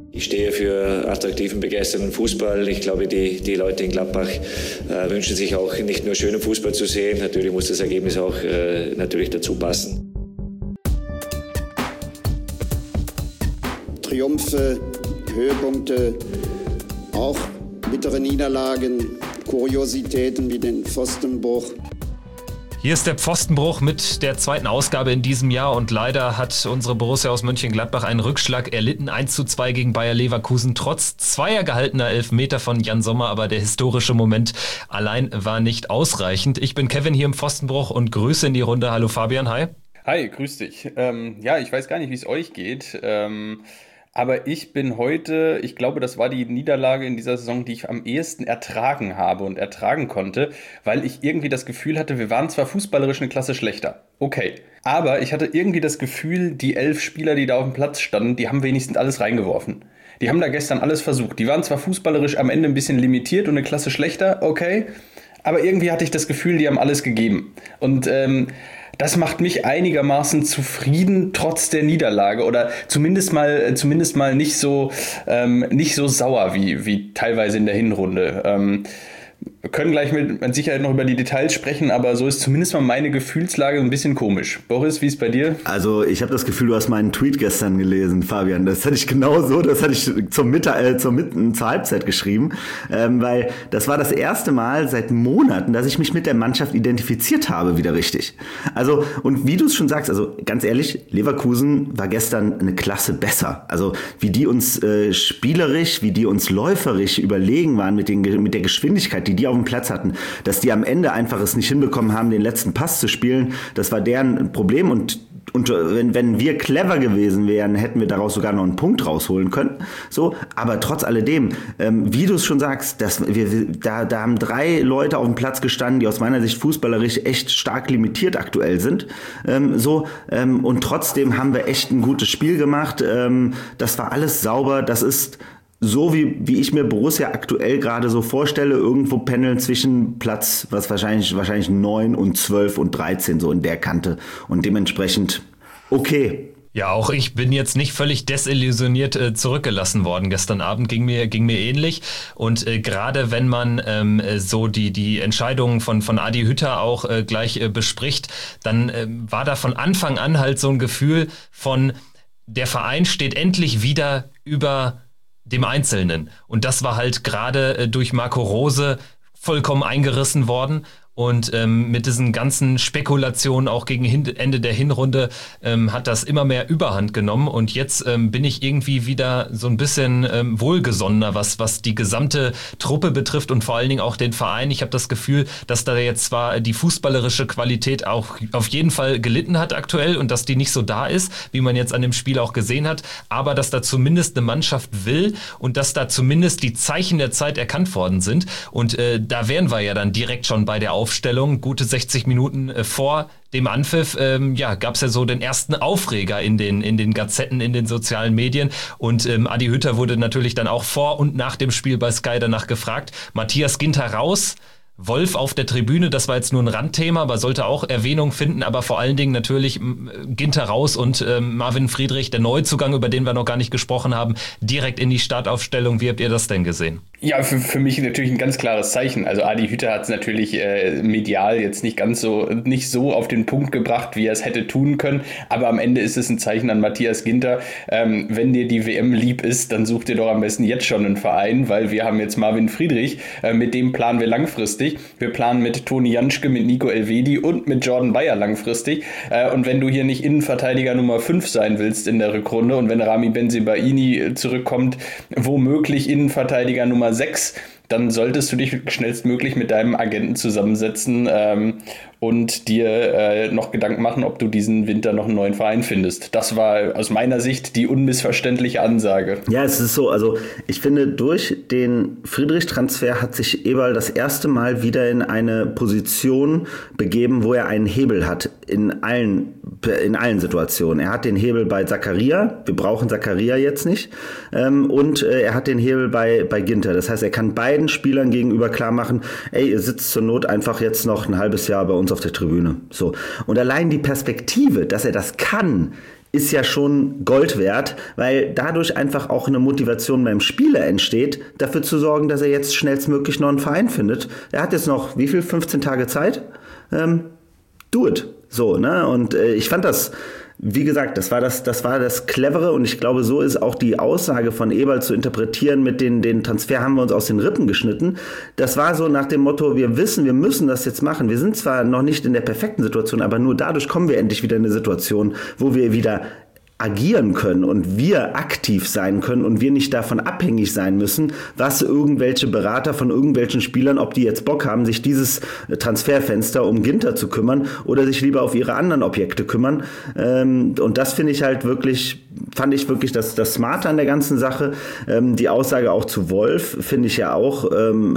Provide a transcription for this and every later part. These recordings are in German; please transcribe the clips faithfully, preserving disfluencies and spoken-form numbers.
Ich stehe für attraktiven, begeisternden Fußball. Ich glaube, die, die Leute in Gladbach äh, wünschen sich auch nicht nur schönen Fußball zu sehen. Natürlich muss das Ergebnis auch äh, natürlich dazu passen. Triumphe, Höhepunkte, auch bittere Niederlagen, Kuriositäten wie den Pfostenbruch. Hier ist der Pfostenbruch mit der zweiten Ausgabe in diesem Jahr und leider hat unsere Borussia aus Mönchengladbach einen Rückschlag erlitten. eins zu zwei gegen Bayer Leverkusen, trotz zweier gehaltener Elfmeter von Jan Sommer, aber der historische Moment allein war nicht ausreichend. Ich bin Kevin hier im Pfostenbruch und grüße in die Runde. Hallo Fabian, hi. Hi, grüß dich. Ähm, ja, ich weiß gar nicht, wie es euch geht. Ähm Aber ich bin heute, ich glaube, das war die Niederlage in dieser Saison, die ich am ehesten ertragen habe und ertragen konnte, weil ich irgendwie das Gefühl hatte, wir waren zwar fußballerisch eine Klasse schlechter, okay, aber ich hatte irgendwie das Gefühl, die elf Spieler, die da auf dem Platz standen, die haben wenigstens alles reingeworfen. Die haben da gestern alles versucht. Die waren zwar fußballerisch am Ende ein bisschen limitiert und eine Klasse schlechter, okay, aber irgendwie hatte ich das Gefühl, die haben alles gegeben. Und ähm, das macht mich einigermaßen zufrieden, trotz der Niederlage, oder zumindest mal, zumindest mal nicht so, ähm, nicht so sauer wie, wie teilweise in der Hinrunde. Ähm, wir können gleich mit, mit Sicherheit noch über die Details sprechen, aber so ist zumindest mal meine Gefühlslage ein bisschen komisch. Boris, wie ist es bei dir? Also ich habe das Gefühl, du hast meinen Tweet gestern gelesen, Fabian. Das hatte ich genau so, das hatte ich zum Mittag, äh, zur, Mitten, zur Halbzeit geschrieben, ähm, weil das war das erste Mal seit Monaten, dass ich mich mit der Mannschaft identifiziert habe, wieder richtig. Also, und wie du es schon sagst, also ganz ehrlich, Leverkusen war gestern eine Klasse besser. Also wie die uns äh, spielerisch, wie die uns läuferisch überlegen waren mit, den, mit der Geschwindigkeit, die die auf dem Platz hatten, dass die am Ende einfach es nicht hinbekommen haben, den letzten Pass zu spielen, das war deren Problem. Und, und wenn, wenn wir clever gewesen wären, hätten wir daraus sogar noch einen Punkt rausholen können. So, aber trotz alledem, ähm, wie du es schon sagst, dass wir, da, da haben drei Leute auf dem Platz gestanden, die aus meiner Sicht fußballerisch echt stark limitiert aktuell sind. Ähm, so, ähm, und trotzdem haben wir echt ein gutes Spiel gemacht. Ähm, das war alles sauber. Das ist so wie, wie ich mir Borussia aktuell gerade so vorstelle, irgendwo pendeln zwischen Platz, was wahrscheinlich, wahrscheinlich neun und zwölf und dreizehn, so in der Kante. Und dementsprechend okay. Ja, auch ich bin jetzt nicht völlig desillusioniert äh, zurückgelassen worden gestern Abend, ging mir ging mir ähnlich. Und äh, gerade wenn man ähm, so die die Entscheidungen von von Adi Hütter auch äh, gleich äh, bespricht, dann äh, war da von Anfang an halt so ein Gefühl von, der Verein steht endlich wieder über dem Einzelnen. Und das war halt gerade äh, durch Marco Rose vollkommen eingerissen worden. Und ähm, mit diesen ganzen Spekulationen auch gegen Hin- Ende der Hinrunde ähm, hat das immer mehr Überhand genommen. Und jetzt ähm, bin ich irgendwie wieder so ein bisschen ähm, wohlgesonnener, was was die gesamte Truppe betrifft und vor allen Dingen auch den Verein. Ich habe das Gefühl, dass da jetzt zwar die fußballerische Qualität auch auf jeden Fall gelitten hat aktuell und dass die nicht so da ist, wie man jetzt an dem Spiel auch gesehen hat, aber dass da zumindest eine Mannschaft will und dass da zumindest die Zeichen der Zeit erkannt worden sind. Und äh, da wären wir ja dann direkt schon bei der Aufstellung. Aufstellung, gute sechzig Minuten äh, vor dem Anpfiff, ähm, ja, gab es ja so den ersten Aufreger in den in den Gazetten, in den sozialen Medien und ähm, Adi Hütter wurde natürlich dann auch vor und nach dem Spiel bei Sky danach gefragt. Matthias Ginter raus, Wolf auf der Tribüne, das war jetzt nur ein Randthema, aber sollte auch Erwähnung finden, aber vor allen Dingen natürlich Ginter raus und ähm, Marvin Friedrich, der Neuzugang, über den wir noch gar nicht gesprochen haben, direkt in die Startaufstellung. Wie habt ihr das denn gesehen? Ja, für, für mich natürlich ein ganz klares Zeichen. Also Adi Hütter hat es natürlich äh, medial jetzt nicht ganz so, nicht so auf den Punkt gebracht, wie er es hätte tun können, aber am Ende ist es ein Zeichen an Matthias Ginter. Ähm, wenn dir die W M lieb ist, dann such dir doch am besten jetzt schon einen Verein, weil wir haben jetzt Marvin Friedrich, äh, mit dem planen wir langfristig. Wir planen mit Toni Janschke, mit Nico Elvedi und mit Jordan Bayer langfristig. Äh, und wenn du hier nicht Innenverteidiger Nummer fünf sein willst in der Rückrunde und wenn Rami Bensebaini zurückkommt, womöglich Innenverteidiger Nummer sechs, dann solltest du dich schnellstmöglich mit deinem Agenten zusammensetzen ähm, und dir äh, noch Gedanken machen, ob du diesen Winter noch einen neuen Verein findest. Das war aus meiner Sicht die unmissverständliche Ansage. Ja, es ist so, also ich finde, durch den Friedrich-Transfer hat sich Eberl das erste Mal wieder in eine Position begeben, wo er einen Hebel hat in allen in allen Situationen. Er hat den Hebel bei Zakaria, wir brauchen Zakaria jetzt nicht, ähm, und äh, er hat den Hebel bei, bei Ginter. Das heißt, er kann beiden Spielern gegenüber klar machen, ey, ihr sitzt zur Not einfach jetzt noch ein halbes Jahr bei uns auf der Tribüne. So. Und allein die Perspektive, dass er das kann, ist ja schon Gold wert, weil dadurch einfach auch eine Motivation beim Spieler entsteht, dafür zu sorgen, dass er jetzt schnellstmöglich noch einen Verein findet. Er hat jetzt noch, wie viel, fünfzehn Tage Zeit? Ähm, do it. So, ne? Und äh, ich fand das, wie gesagt, das war das, das war das Clevere, und ich glaube, so ist auch die Aussage von Eberl zu interpretieren mit den, den Transfer haben wir uns aus den Rippen geschnitten. Das war so nach dem Motto, wir wissen, wir müssen das jetzt machen. Wir sind zwar noch nicht in der perfekten Situation, aber nur dadurch kommen wir endlich wieder in eine Situation, wo wir wieder agieren können und wir aktiv sein können und wir nicht davon abhängig sein müssen, was irgendwelche Berater von irgendwelchen Spielern, ob die jetzt Bock haben, sich dieses Transferfenster um Ginter zu kümmern oder sich lieber auf ihre anderen Objekte kümmern. Und das finde ich halt wirklich, fand ich wirklich das, das Smarte an der ganzen Sache. Die Aussage auch zu Wolf finde ich ja auch ähm,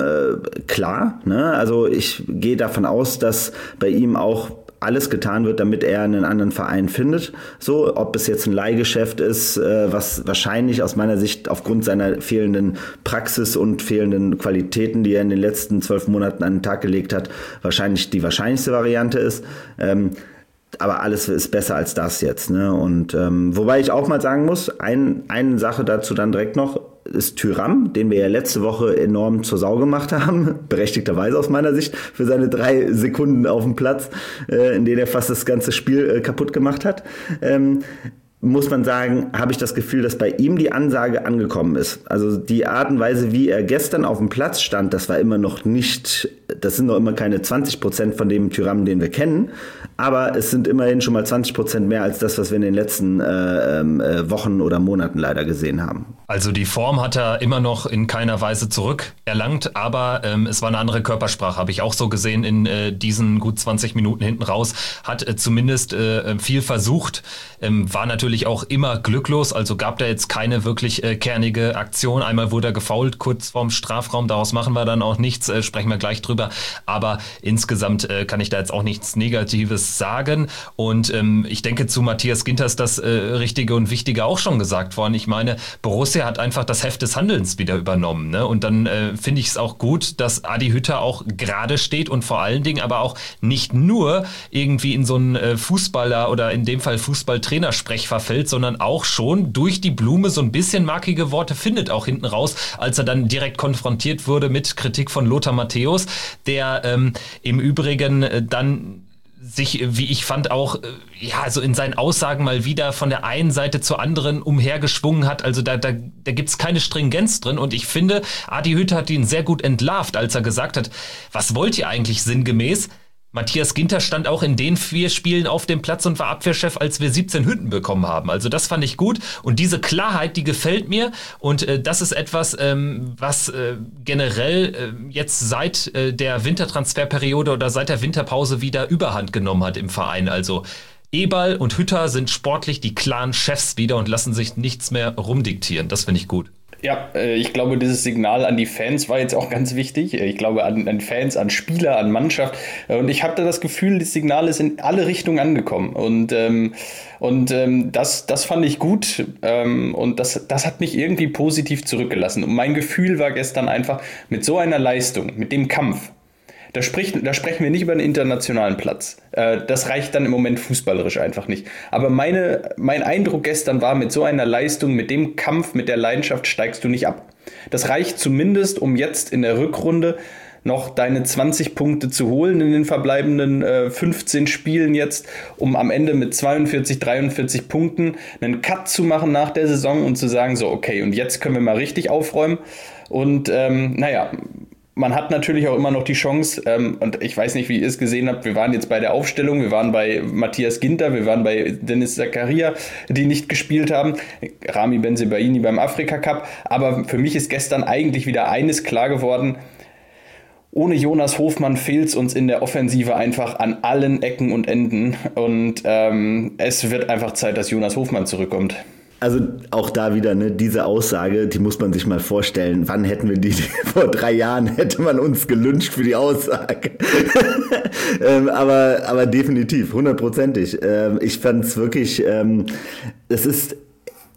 klar, ne? Also ich gehe davon aus, dass bei ihm auch alles getan wird, damit er einen anderen Verein findet. So, ob es jetzt ein Leihgeschäft ist, äh, was wahrscheinlich aus meiner Sicht aufgrund seiner fehlenden Praxis und fehlenden Qualitäten, die er in den letzten zwölf Monaten an den Tag gelegt hat, wahrscheinlich die wahrscheinlichste Variante ist. Ähm, aber alles ist besser als das jetzt, ne? Und ähm, wobei ich auch mal sagen muss, ein, eine Sache dazu dann direkt noch, ist Thuram, den wir ja letzte Woche enorm zur Sau gemacht haben, berechtigterweise aus meiner Sicht, für seine drei Sekunden auf dem Platz, äh, in denen er fast das ganze Spiel äh, kaputt gemacht hat. Ähm, muss man sagen, habe ich das Gefühl, dass bei ihm die Ansage angekommen ist. Also die Art und Weise, wie er gestern auf dem Platz stand, das war immer noch nicht, das sind noch immer keine zwanzig Prozent von dem Thuram, den wir kennen, aber es sind immerhin schon mal zwanzig Prozent mehr als das, was wir in den letzten äh, äh, Wochen oder Monaten leider gesehen haben. Also die Form hat er immer noch in keiner Weise zurückerlangt, aber ähm, es war eine andere Körpersprache, habe ich auch so gesehen in äh, diesen gut zwanzig Minuten hinten raus, hat äh, zumindest äh, viel versucht, ähm, war natürlich auch immer glücklos, also gab da jetzt keine wirklich äh, kernige Aktion. Einmal wurde er gefoult kurz vorm Strafraum, daraus machen wir dann auch nichts, äh, sprechen wir gleich drüber, aber insgesamt äh, kann ich da jetzt auch nichts Negatives sagen, und ähm, ich denke, zu Matthias Ginter ist das äh, Richtige und Wichtige auch schon gesagt worden. Ich meine, Borussia hat einfach das Heft des Handelns wieder übernommen, ne? Und dann äh, finde ich es auch gut, dass Adi Hütter auch gerade steht und vor allen Dingen aber auch nicht nur irgendwie in so einen äh, Fußballer oder in dem Fall Fußballtrainer-Sprech verfällt, sondern auch schon durch die Blume so ein bisschen markige Worte findet, auch hinten raus, als er dann direkt konfrontiert wurde mit Kritik von Lothar Matthäus, der ähm, im Übrigen äh, dann sich, wie ich fand, auch ja, so in seinen Aussagen mal wieder von der einen Seite zur anderen umhergeschwungen hat. Also da, da, da gibt's keine Stringenz drin. Und ich finde, Adi Hütter hat ihn sehr gut entlarvt, als er gesagt hat, was wollt ihr eigentlich sinngemäß? Matthias Ginter stand auch in den vier Spielen auf dem Platz und war Abwehrchef, als wir siebzehn Hütten bekommen haben. Also das fand ich gut. Und diese Klarheit, die gefällt mir. Und äh, das ist etwas, ähm, was äh, generell äh, jetzt seit äh, der Wintertransferperiode oder seit der Winterpause wieder Überhand genommen hat im Verein. Also Eberl und Hütter sind sportlich die klaren Chefs wieder und lassen sich nichts mehr rumdiktieren. Das finde ich gut. Ja, ich glaube, dieses Signal an die Fans war jetzt auch ganz wichtig. Ich glaube, an, an Fans, an Spieler, an Mannschaft. Und ich habe da das Gefühl, das Signal ist in alle Richtungen angekommen. Und, ähm, und ähm, das, das fand ich gut. Ähm, und das, das hat mich irgendwie positiv zurückgelassen. Und mein Gefühl war gestern einfach, mit so einer Leistung, mit dem Kampf, Da, spricht, da sprechen wir nicht über einen internationalen Platz. Äh, das reicht dann im Moment fußballerisch einfach nicht. Aber meine, mein Eindruck gestern war, mit so einer Leistung, mit dem Kampf, mit der Leidenschaft steigst du nicht ab. Das reicht zumindest, um jetzt in der Rückrunde noch deine zwanzig Punkte zu holen in den verbleibenden äh, fünfzehn Spielen jetzt, um am Ende mit zweiundvierzig, dreiundvierzig Punkten einen Cut zu machen nach der Saison und zu sagen, so okay, und jetzt können wir mal richtig aufräumen. Und ähm, naja, man hat natürlich auch immer noch die Chance, ähm, und ich weiß nicht, wie ihr es gesehen habt, wir waren jetzt bei der Aufstellung, wir waren bei Matthias Ginter, wir waren bei Dennis Zakaria, die nicht gespielt haben, Rami Bensebaini beim Afrika Cup, aber für mich ist gestern eigentlich wieder eines klar geworden: Ohne Jonas Hofmann fehlt es uns in der Offensive einfach an allen Ecken und Enden, und ähm, es wird einfach Zeit, dass Jonas Hofmann zurückkommt. Also auch da wieder, ne, diese Aussage, die muss man sich mal vorstellen. Wann hätten wir die? Vor drei Jahren hätte man uns gelyncht für die Aussage. ähm, aber, aber definitiv, hundertprozentig. Ähm, ich fand es wirklich, ähm, es ist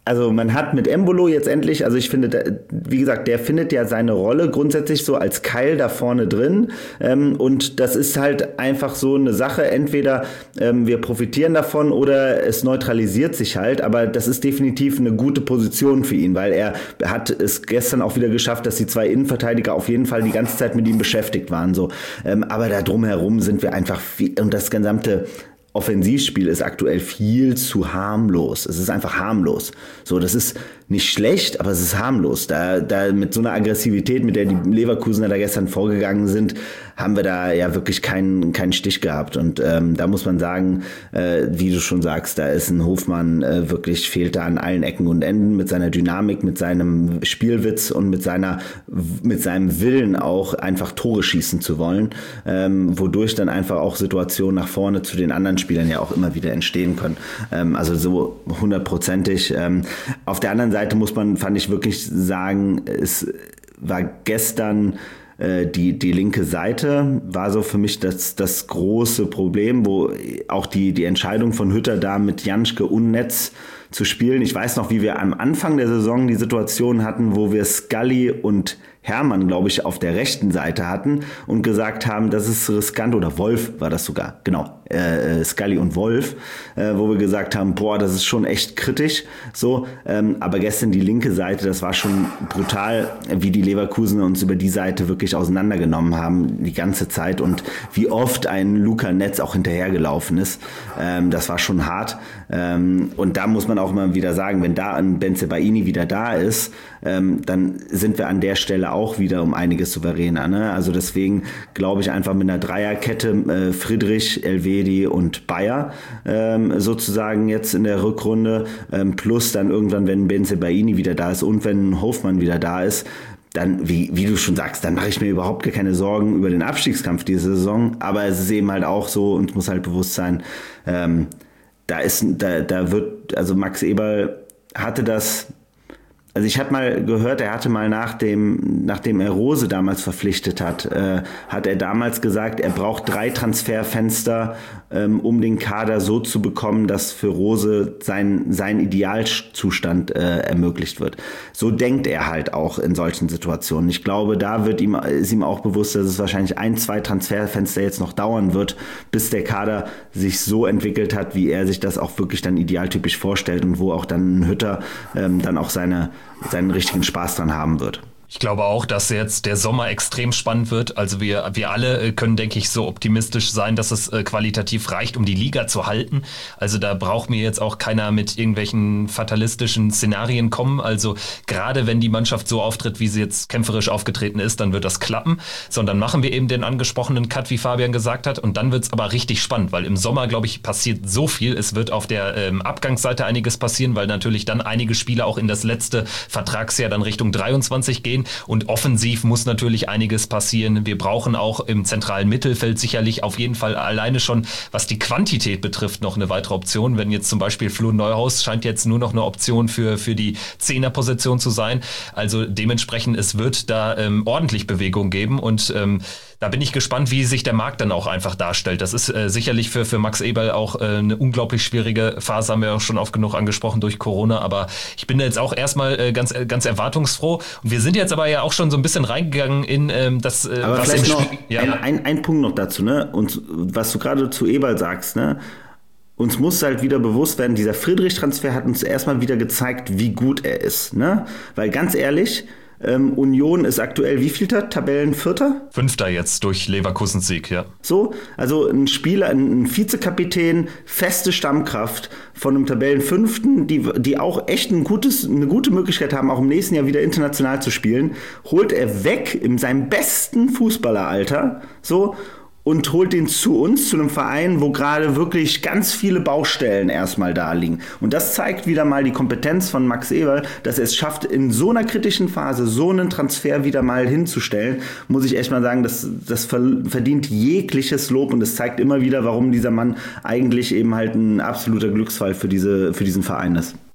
Also man hat mit Embolo jetzt endlich, also ich finde, wie gesagt, der findet ja seine Rolle grundsätzlich so als Keil da vorne drin, ähm, und das ist halt einfach so eine Sache, entweder ähm, wir profitieren davon oder es neutralisiert sich halt, aber das ist definitiv eine gute Position für ihn, weil er hat es gestern auch wieder geschafft, dass die zwei Innenverteidiger auf jeden Fall die ganze Zeit mit ihm beschäftigt waren, so. Ähm, aber da drumherum sind wir einfach viel, und das gesamte Offensivspiel ist aktuell viel zu harmlos. Es ist einfach harmlos. So, das ist nicht schlecht, aber es ist harmlos. Da, da mit so einer Aggressivität, mit der die Leverkusener da gestern vorgegangen sind, haben wir da ja wirklich keinen keinen Stich gehabt. Und ähm, da muss man sagen, äh, wie du schon sagst, da ist ein Hofmann äh, wirklich, fehlt da an allen Ecken und Enden mit seiner Dynamik, mit seinem Spielwitz und mit seiner mit seinem Willen auch einfach Tore schießen zu wollen, ähm, wodurch dann einfach auch Situationen nach vorne zu den anderen Spielern ja auch immer wieder entstehen können. Ähm, also so hundertprozentig. Ähm, auf der anderen Seite muss man, fand ich wirklich sagen, es war gestern äh, die, die linke Seite, war so für mich das, das große Problem, wo auch die, die Entscheidung von Hütter da mit Janschke und Netz zu spielen. Ich weiß noch, wie wir am Anfang der Saison die Situation hatten, wo wir Scully und Hermann, glaube ich, auf der rechten Seite hatten und gesagt haben, das ist riskant, oder Wolf war das sogar, genau, äh, Scully und Wolf, äh, wo wir gesagt haben, boah, das ist schon echt kritisch, so, ähm, aber gestern die linke Seite, das war schon brutal, wie die Leverkusener uns über die Seite wirklich auseinandergenommen haben, die ganze Zeit, und wie oft ein Luca Netz auch hinterhergelaufen ist, ähm, das war schon hart, ähm, und da muss man auch mal wieder sagen, wenn da ein Bensebaini wieder da ist, ähm, dann sind wir an der Stelle auch wieder um einiges souveräner. Ne? Also deswegen glaube ich einfach mit einer Dreierkette äh, Friedrich, Elvedi und Bayer ähm, sozusagen jetzt in der Rückrunde, ähm, plus dann irgendwann, wenn Bensebaini wieder da ist und wenn Hofmann wieder da ist, dann, wie, wie du schon sagst, dann mache ich mir überhaupt gar keine Sorgen über den Abstiegskampf diese Saison. Aber es ist eben halt auch so, und muss halt bewusst sein, ähm, da ist, da, da wird, also Max Eberl hatte das. Also ich habe mal gehört, er hatte mal nach dem, nachdem er Rose damals verpflichtet hat, äh, hat er damals gesagt, er braucht drei Transferfenster, ähm, um den Kader so zu bekommen, dass für Rose sein, sein Idealzustand äh, ermöglicht wird. So denkt er halt auch in solchen Situationen. Ich glaube, da wird ihm, ist ihm auch bewusst, dass es wahrscheinlich ein, zwei Transferfenster jetzt noch dauern wird, bis der Kader sich so entwickelt hat, wie er sich das auch wirklich dann idealtypisch vorstellt und wo auch dann ein Hütter ähm, dann auch seine seinen richtigen Spaß dran haben wird. Ich glaube auch, dass jetzt der Sommer extrem spannend wird. Also wir, wir alle können, denke ich, so optimistisch sein, dass es äh, qualitativ reicht, um die Liga zu halten. Also da braucht mir jetzt auch keiner mit irgendwelchen fatalistischen Szenarien kommen. Also gerade wenn die Mannschaft so auftritt, wie sie jetzt kämpferisch aufgetreten ist, dann wird das klappen. Sondern machen wir eben den angesprochenen Cut, wie Fabian gesagt hat. Und dann wird es aber richtig spannend, weil im Sommer, glaube ich, passiert so viel. Es wird auf der ähm, Abgangsseite einiges passieren, weil natürlich dann einige Spieler auch in das letzte Vertragsjahr dann Richtung dreiundzwanzig gehen. Und offensiv muss natürlich einiges passieren. Wir brauchen auch im zentralen Mittelfeld sicherlich auf jeden Fall alleine schon, was die Quantität betrifft, noch eine weitere Option. Wenn jetzt zum Beispiel Flo Neuhaus scheint jetzt nur noch eine Option für, für die Zehnerposition zu sein. Also dementsprechend, es wird da ähm, ordentlich Bewegung geben und ähm, da bin ich gespannt, wie sich der Markt dann auch einfach darstellt. Das ist äh, sicherlich für, für Max Eberl auch äh, eine unglaublich schwierige Phase, haben wir auch schon oft genug angesprochen durch Corona, aber ich bin jetzt auch erstmal äh, ganz, ganz erwartungsfroh und wir sind jetzt aber ja auch schon so ein bisschen reingegangen in ähm, das, äh, aber was vielleicht im noch Spiel... Ja. Ein, ein, ein Punkt noch dazu, ne? Und was du gerade zu Eberl sagst, ne? Uns muss halt wieder bewusst werden, dieser Friedrich-Transfer hat uns erstmal wieder gezeigt, wie gut er ist, ne? Weil ganz ehrlich, Ähm, Union ist aktuell wievielter? Tabellenvierter? Fünfter jetzt durch Leverkusens Sieg, ja. So, also ein Spieler, ein Vizekapitän, feste Stammkraft von einem Tabellenfünften, die, die auch echt ein gutes, eine gute Möglichkeit haben, auch im nächsten Jahr wieder international zu spielen, holt er weg in seinem besten Fußballeralter, so, und holt den zu uns, zu einem Verein, wo gerade wirklich ganz viele Baustellen erstmal da liegen. Und das zeigt wieder mal die Kompetenz von Max Eberl, dass er es schafft, in so einer kritischen Phase so einen Transfer wieder mal hinzustellen. Muss ich echt mal sagen, das, das verdient jegliches Lob und es zeigt immer wieder, warum dieser Mann eigentlich eben halt ein absoluter Glücksfall für, diese, für diesen Verein ist.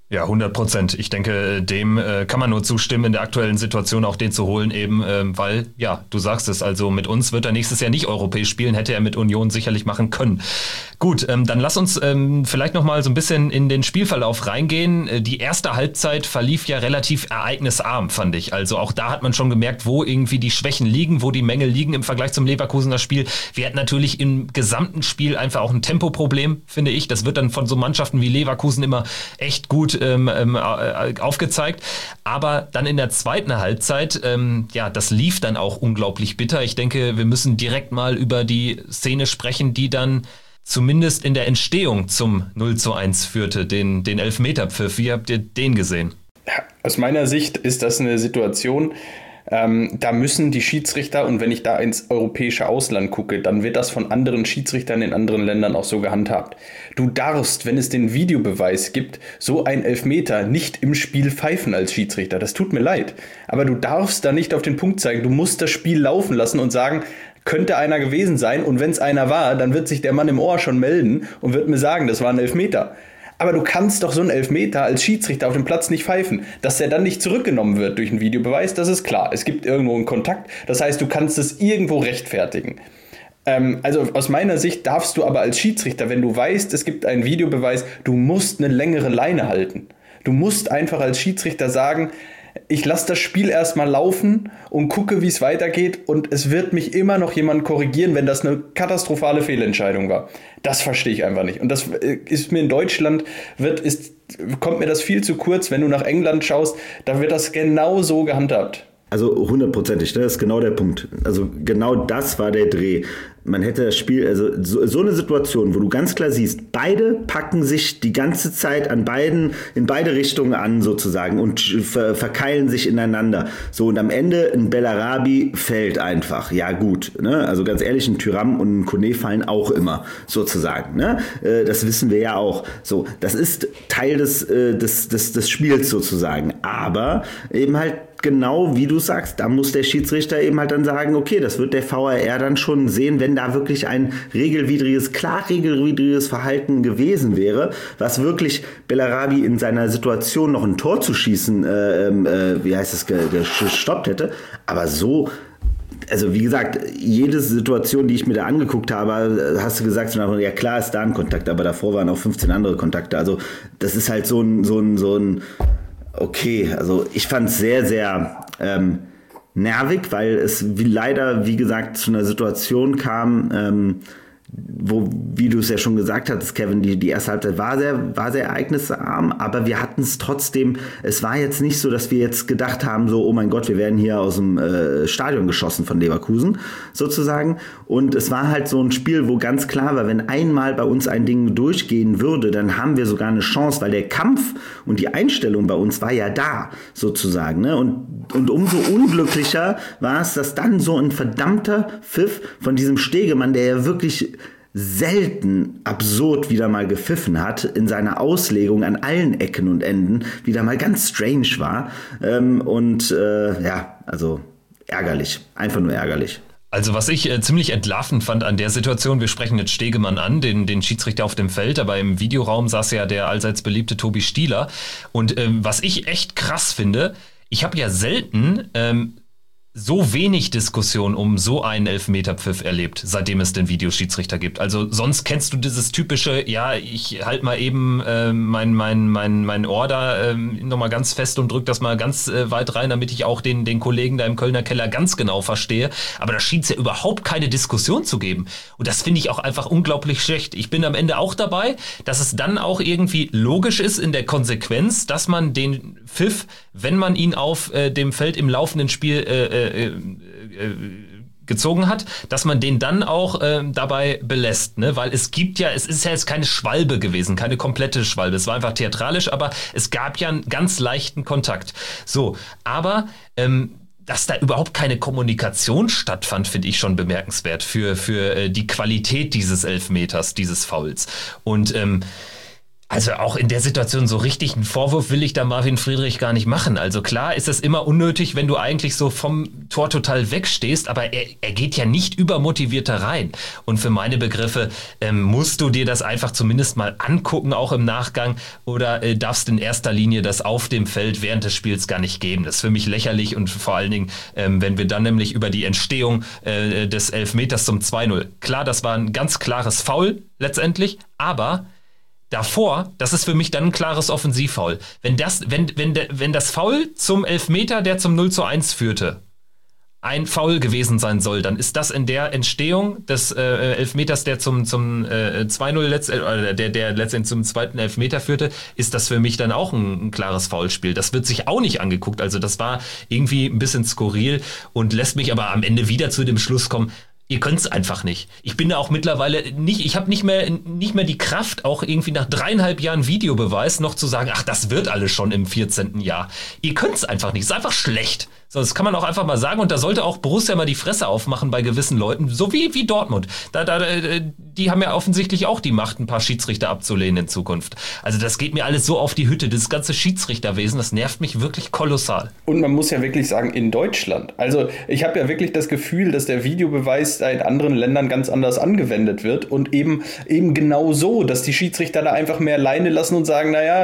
Ja, hundert Prozent. Ich denke, dem äh, kann man nur zustimmen, in der aktuellen Situation auch den zu holen, eben ähm, weil, ja, du sagst es, also mit uns wird er nächstes Jahr nicht europäisch spielen, hätte er mit Union sicherlich machen können. Gut, ähm, dann lass uns ähm, vielleicht nochmal so ein bisschen in den Spielverlauf reingehen. Äh, die erste Halbzeit verlief ja relativ ereignisarm, fand ich. Also auch da hat man schon gemerkt, wo irgendwie die Schwächen liegen, wo die Mängel liegen im Vergleich zum Leverkusener Spiel. Wir hatten natürlich im gesamten Spiel einfach auch ein Tempoproblem, finde ich. Das wird dann von so Mannschaften wie Leverkusen immer echt gut Ähm, ähm, aufgezeigt, aber dann in der zweiten Halbzeit, ähm, ja, das lief dann auch unglaublich bitter. Ich denke, wir müssen direkt mal über die Szene sprechen, die dann zumindest in der Entstehung zum null zu eins führte, den, den Elfmeterpfiff. Wie habt ihr den gesehen? Aus meiner Sicht ist das eine Situation, Ähm, da müssen die Schiedsrichter, und wenn ich da ins europäische Ausland gucke, dann wird das von anderen Schiedsrichtern in anderen Ländern auch so gehandhabt. Du darfst, wenn es den Videobeweis gibt, so ein Elfmeter nicht im Spiel pfeifen als Schiedsrichter. Das tut mir leid. Aber du darfst da nicht auf den Punkt zeigen. Du musst das Spiel laufen lassen und sagen, könnte einer gewesen sein, und wenn es einer war, dann wird sich der Mann im Ohr schon melden und wird mir sagen, das war ein Elfmeter. Aber du kannst doch so einen Elfmeter als Schiedsrichter auf dem Platz nicht pfeifen. Dass der dann nicht zurückgenommen wird durch einen Videobeweis, das ist klar. Es gibt irgendwo einen Kontakt, das heißt, du kannst es irgendwo rechtfertigen. Ähm, also aus meiner Sicht darfst du aber als Schiedsrichter, wenn du weißt, es gibt einen Videobeweis, du musst eine längere Leine halten. Du musst einfach als Schiedsrichter sagen, ich lasse das Spiel erstmal laufen und gucke, wie es weitergeht, und es wird mich immer noch jemand korrigieren, wenn das eine katastrophale Fehlentscheidung war. Das verstehe ich einfach nicht. Und das ist mir in Deutschland, wird, ist, kommt mir das viel zu kurz. Wenn du nach England schaust, da wird das genau so gehandhabt. Also hundertprozentig, das ist genau der Punkt. Also genau das war der Dreh. Man hätte das Spiel, also so, so eine Situation, wo du ganz klar siehst, beide packen sich die ganze Zeit an beiden, in beide Richtungen an sozusagen und ver, verkeilen sich ineinander. So, und am Ende ein Bellarabi fällt einfach. Ja gut, ne? Also ganz ehrlich, ein Thuram und ein Kone fallen auch immer sozusagen. Ne? Das wissen wir ja auch. So, das ist Teil des, des, des, des Spiels sozusagen. Aber eben halt genau wie du sagst, da muss der Schiedsrichter eben halt dann sagen, okay, das wird der V A R dann schon sehen, wenn da wirklich ein regelwidriges, klar regelwidriges Verhalten gewesen wäre, was wirklich Bellarabi in seiner Situation noch ein Tor zu schießen, äh, äh, wie heißt es, gestoppt hätte. Aber so, also wie gesagt, jede Situation, die ich mir da angeguckt habe, hast du gesagt, ja klar ist da ein Kontakt, aber davor waren auch fünfzehn andere Kontakte. Also das ist halt so ein, so ein, so ein okay, also ich fand es sehr, sehr ähm, nervig, weil es wie leider, wie gesagt, zu einer Situation kam, ähm, wo, wie du es ja schon gesagt hattest, Kevin, die, die erste Halbzeit war sehr, war sehr ereignisarm, aber wir hatten es trotzdem, es war jetzt nicht so, dass wir jetzt gedacht haben, so, oh mein Gott, wir werden hier aus dem äh, Stadion geschossen von Leverkusen, sozusagen. Und es war halt so ein Spiel, wo ganz klar war, wenn einmal bei uns ein Ding durchgehen würde, dann haben wir sogar eine Chance, weil der Kampf und die Einstellung bei uns war ja da, sozusagen. Ne? Und, und umso unglücklicher war es, dass dann so ein verdammter Pfiff von diesem Stegemann, der ja wirklich selten absurd wieder mal gepfiffen hat, in seiner Auslegung an allen Ecken und Enden wieder mal ganz strange war. Ähm, und äh, ja, also ärgerlich, einfach nur ärgerlich. Also was ich äh, ziemlich entlarvend fand an der Situation, wir sprechen jetzt Stegemann an, den, den Schiedsrichter auf dem Feld, aber im Videoraum saß ja der allseits beliebte Tobi Stieler. Und ähm, was ich echt krass finde, ich habe ja selten ähm, so wenig Diskussion um so einen Elfmeterpfiff erlebt, seitdem es den Videoschiedsrichter gibt. Also sonst kennst du dieses typische, ja, ich halt mal eben äh, mein, mein, mein, mein Ohr da äh, nochmal ganz fest und drück das mal ganz äh, weit rein, damit ich auch den, den Kollegen da im Kölner Keller ganz genau verstehe. Aber da schien es ja überhaupt keine Diskussion zu geben. Und das finde ich auch einfach unglaublich schlecht. Ich bin am Ende auch dabei, dass es dann auch irgendwie logisch ist in der Konsequenz, dass man den Pfiff, wenn man ihn auf äh, dem Feld im laufenden Spiel äh, Äh, äh, gezogen hat, dass man den dann auch äh, dabei belässt, ne? Weil es gibt ja, es ist ja jetzt keine Schwalbe gewesen, keine komplette Schwalbe, es war einfach theatralisch, aber es gab ja einen ganz leichten Kontakt. So, aber ähm, dass da überhaupt keine Kommunikation stattfand, finde ich schon bemerkenswert für, für äh, die Qualität dieses Elfmeters, dieses Fouls. Und ähm, Also auch in der Situation so richtig einen Vorwurf will ich da Marvin Friedrich gar nicht machen. Also klar ist es immer unnötig, wenn du eigentlich so vom Tor total wegstehst, aber er, er geht ja nicht übermotivierter rein. Und für meine Begriffe ähm, musst du dir das einfach zumindest mal angucken, auch im Nachgang, oder äh, darfst in erster Linie das auf dem Feld während des Spiels gar nicht geben. Das ist für mich lächerlich und vor allen Dingen, ähm, wenn wir dann nämlich über die Entstehung äh, des Elfmeters zum zwei null. Klar, das war ein ganz klares Foul letztendlich, aber davor, das ist für mich dann ein klares Offensivfoul. Wenn das, wenn, wenn, wenn das Foul zum Elfmeter, der zum null zu eins führte, ein Foul gewesen sein soll, dann ist das in der Entstehung des äh, Elfmeters, der zum, zum äh, zwei null, letzt, äh, der, der letztendlich zum zweiten Elfmeter führte, ist das für mich dann auch ein, ein klares Foulspiel. Das wird sich auch nicht angeguckt. Also das war irgendwie ein bisschen skurril und lässt mich aber am Ende wieder zu dem Schluss kommen, ihr könnt es einfach nicht. Ich bin da auch mittlerweile nicht, ich habe nicht mehr, nicht mehr die Kraft, auch irgendwie nach dreieinhalb Jahren Videobeweis noch zu sagen, ach, das wird alles schon im vierzehnten Jahr. Ihr könnt es einfach nicht, es ist einfach schlecht. So, das kann man auch einfach mal sagen und da sollte auch Borussia mal die Fresse aufmachen bei gewissen Leuten, so wie, wie Dortmund. Da, da, die haben ja offensichtlich auch die Macht, ein paar Schiedsrichter abzulehnen in Zukunft. Also das geht mir alles so auf die Hütte, das ganze Schiedsrichterwesen, das nervt mich wirklich kolossal. Und man muss ja wirklich sagen, in Deutschland. Also ich habe ja wirklich das Gefühl, dass der Videobeweis in anderen Ländern ganz anders angewendet wird und eben, eben genau so, dass die Schiedsrichter da einfach mehr Leine lassen und sagen, naja,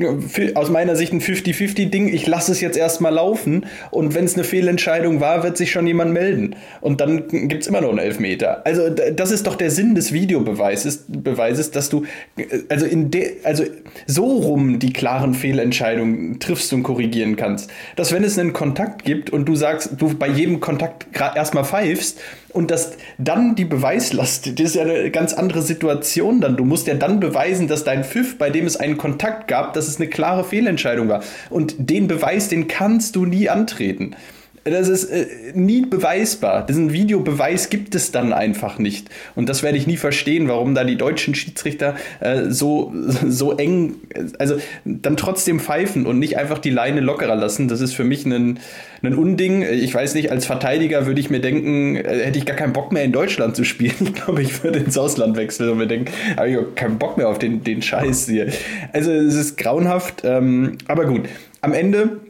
aus meiner Sicht ein fünfzig fünfzig Ding, ich lasse es jetzt erstmal laufen und wenn es eine Fehlentscheidung war, wird sich schon jemand melden. Und dann gibt es immer noch einen Elfmeter. Also das ist doch der Sinn des Videobeweises, Beweises, dass du also, in de, also so rum die klaren Fehlentscheidungen triffst und korrigieren kannst. Dass wenn es einen Kontakt gibt und du sagst, du bei jedem Kontakt erstmal pfeifst und dass dann die Beweislast, das ist ja eine ganz andere Situation dann. Du musst ja dann beweisen, dass dein Pfiff, bei dem es einen Kontakt gab, dass es eine klare Fehlentscheidung war. Und den Beweis, den kannst du nie antreten. Das ist äh, nie beweisbar. Diesen Videobeweis gibt es dann einfach nicht. Und das werde ich nie verstehen, warum da die deutschen Schiedsrichter äh, so, so eng, also dann trotzdem pfeifen und nicht einfach die Leine lockerer lassen. Das ist für mich ein, ein Unding. Ich weiß nicht, als Verteidiger würde ich mir denken, äh, hätte ich gar keinen Bock mehr in Deutschland zu spielen. Ich glaube, ich würde ins Ausland wechseln und mir denken, habe ich auch keinen Bock mehr auf den, den Scheiß hier. Also es ist grauenhaft, ähm, aber gut. Am Ende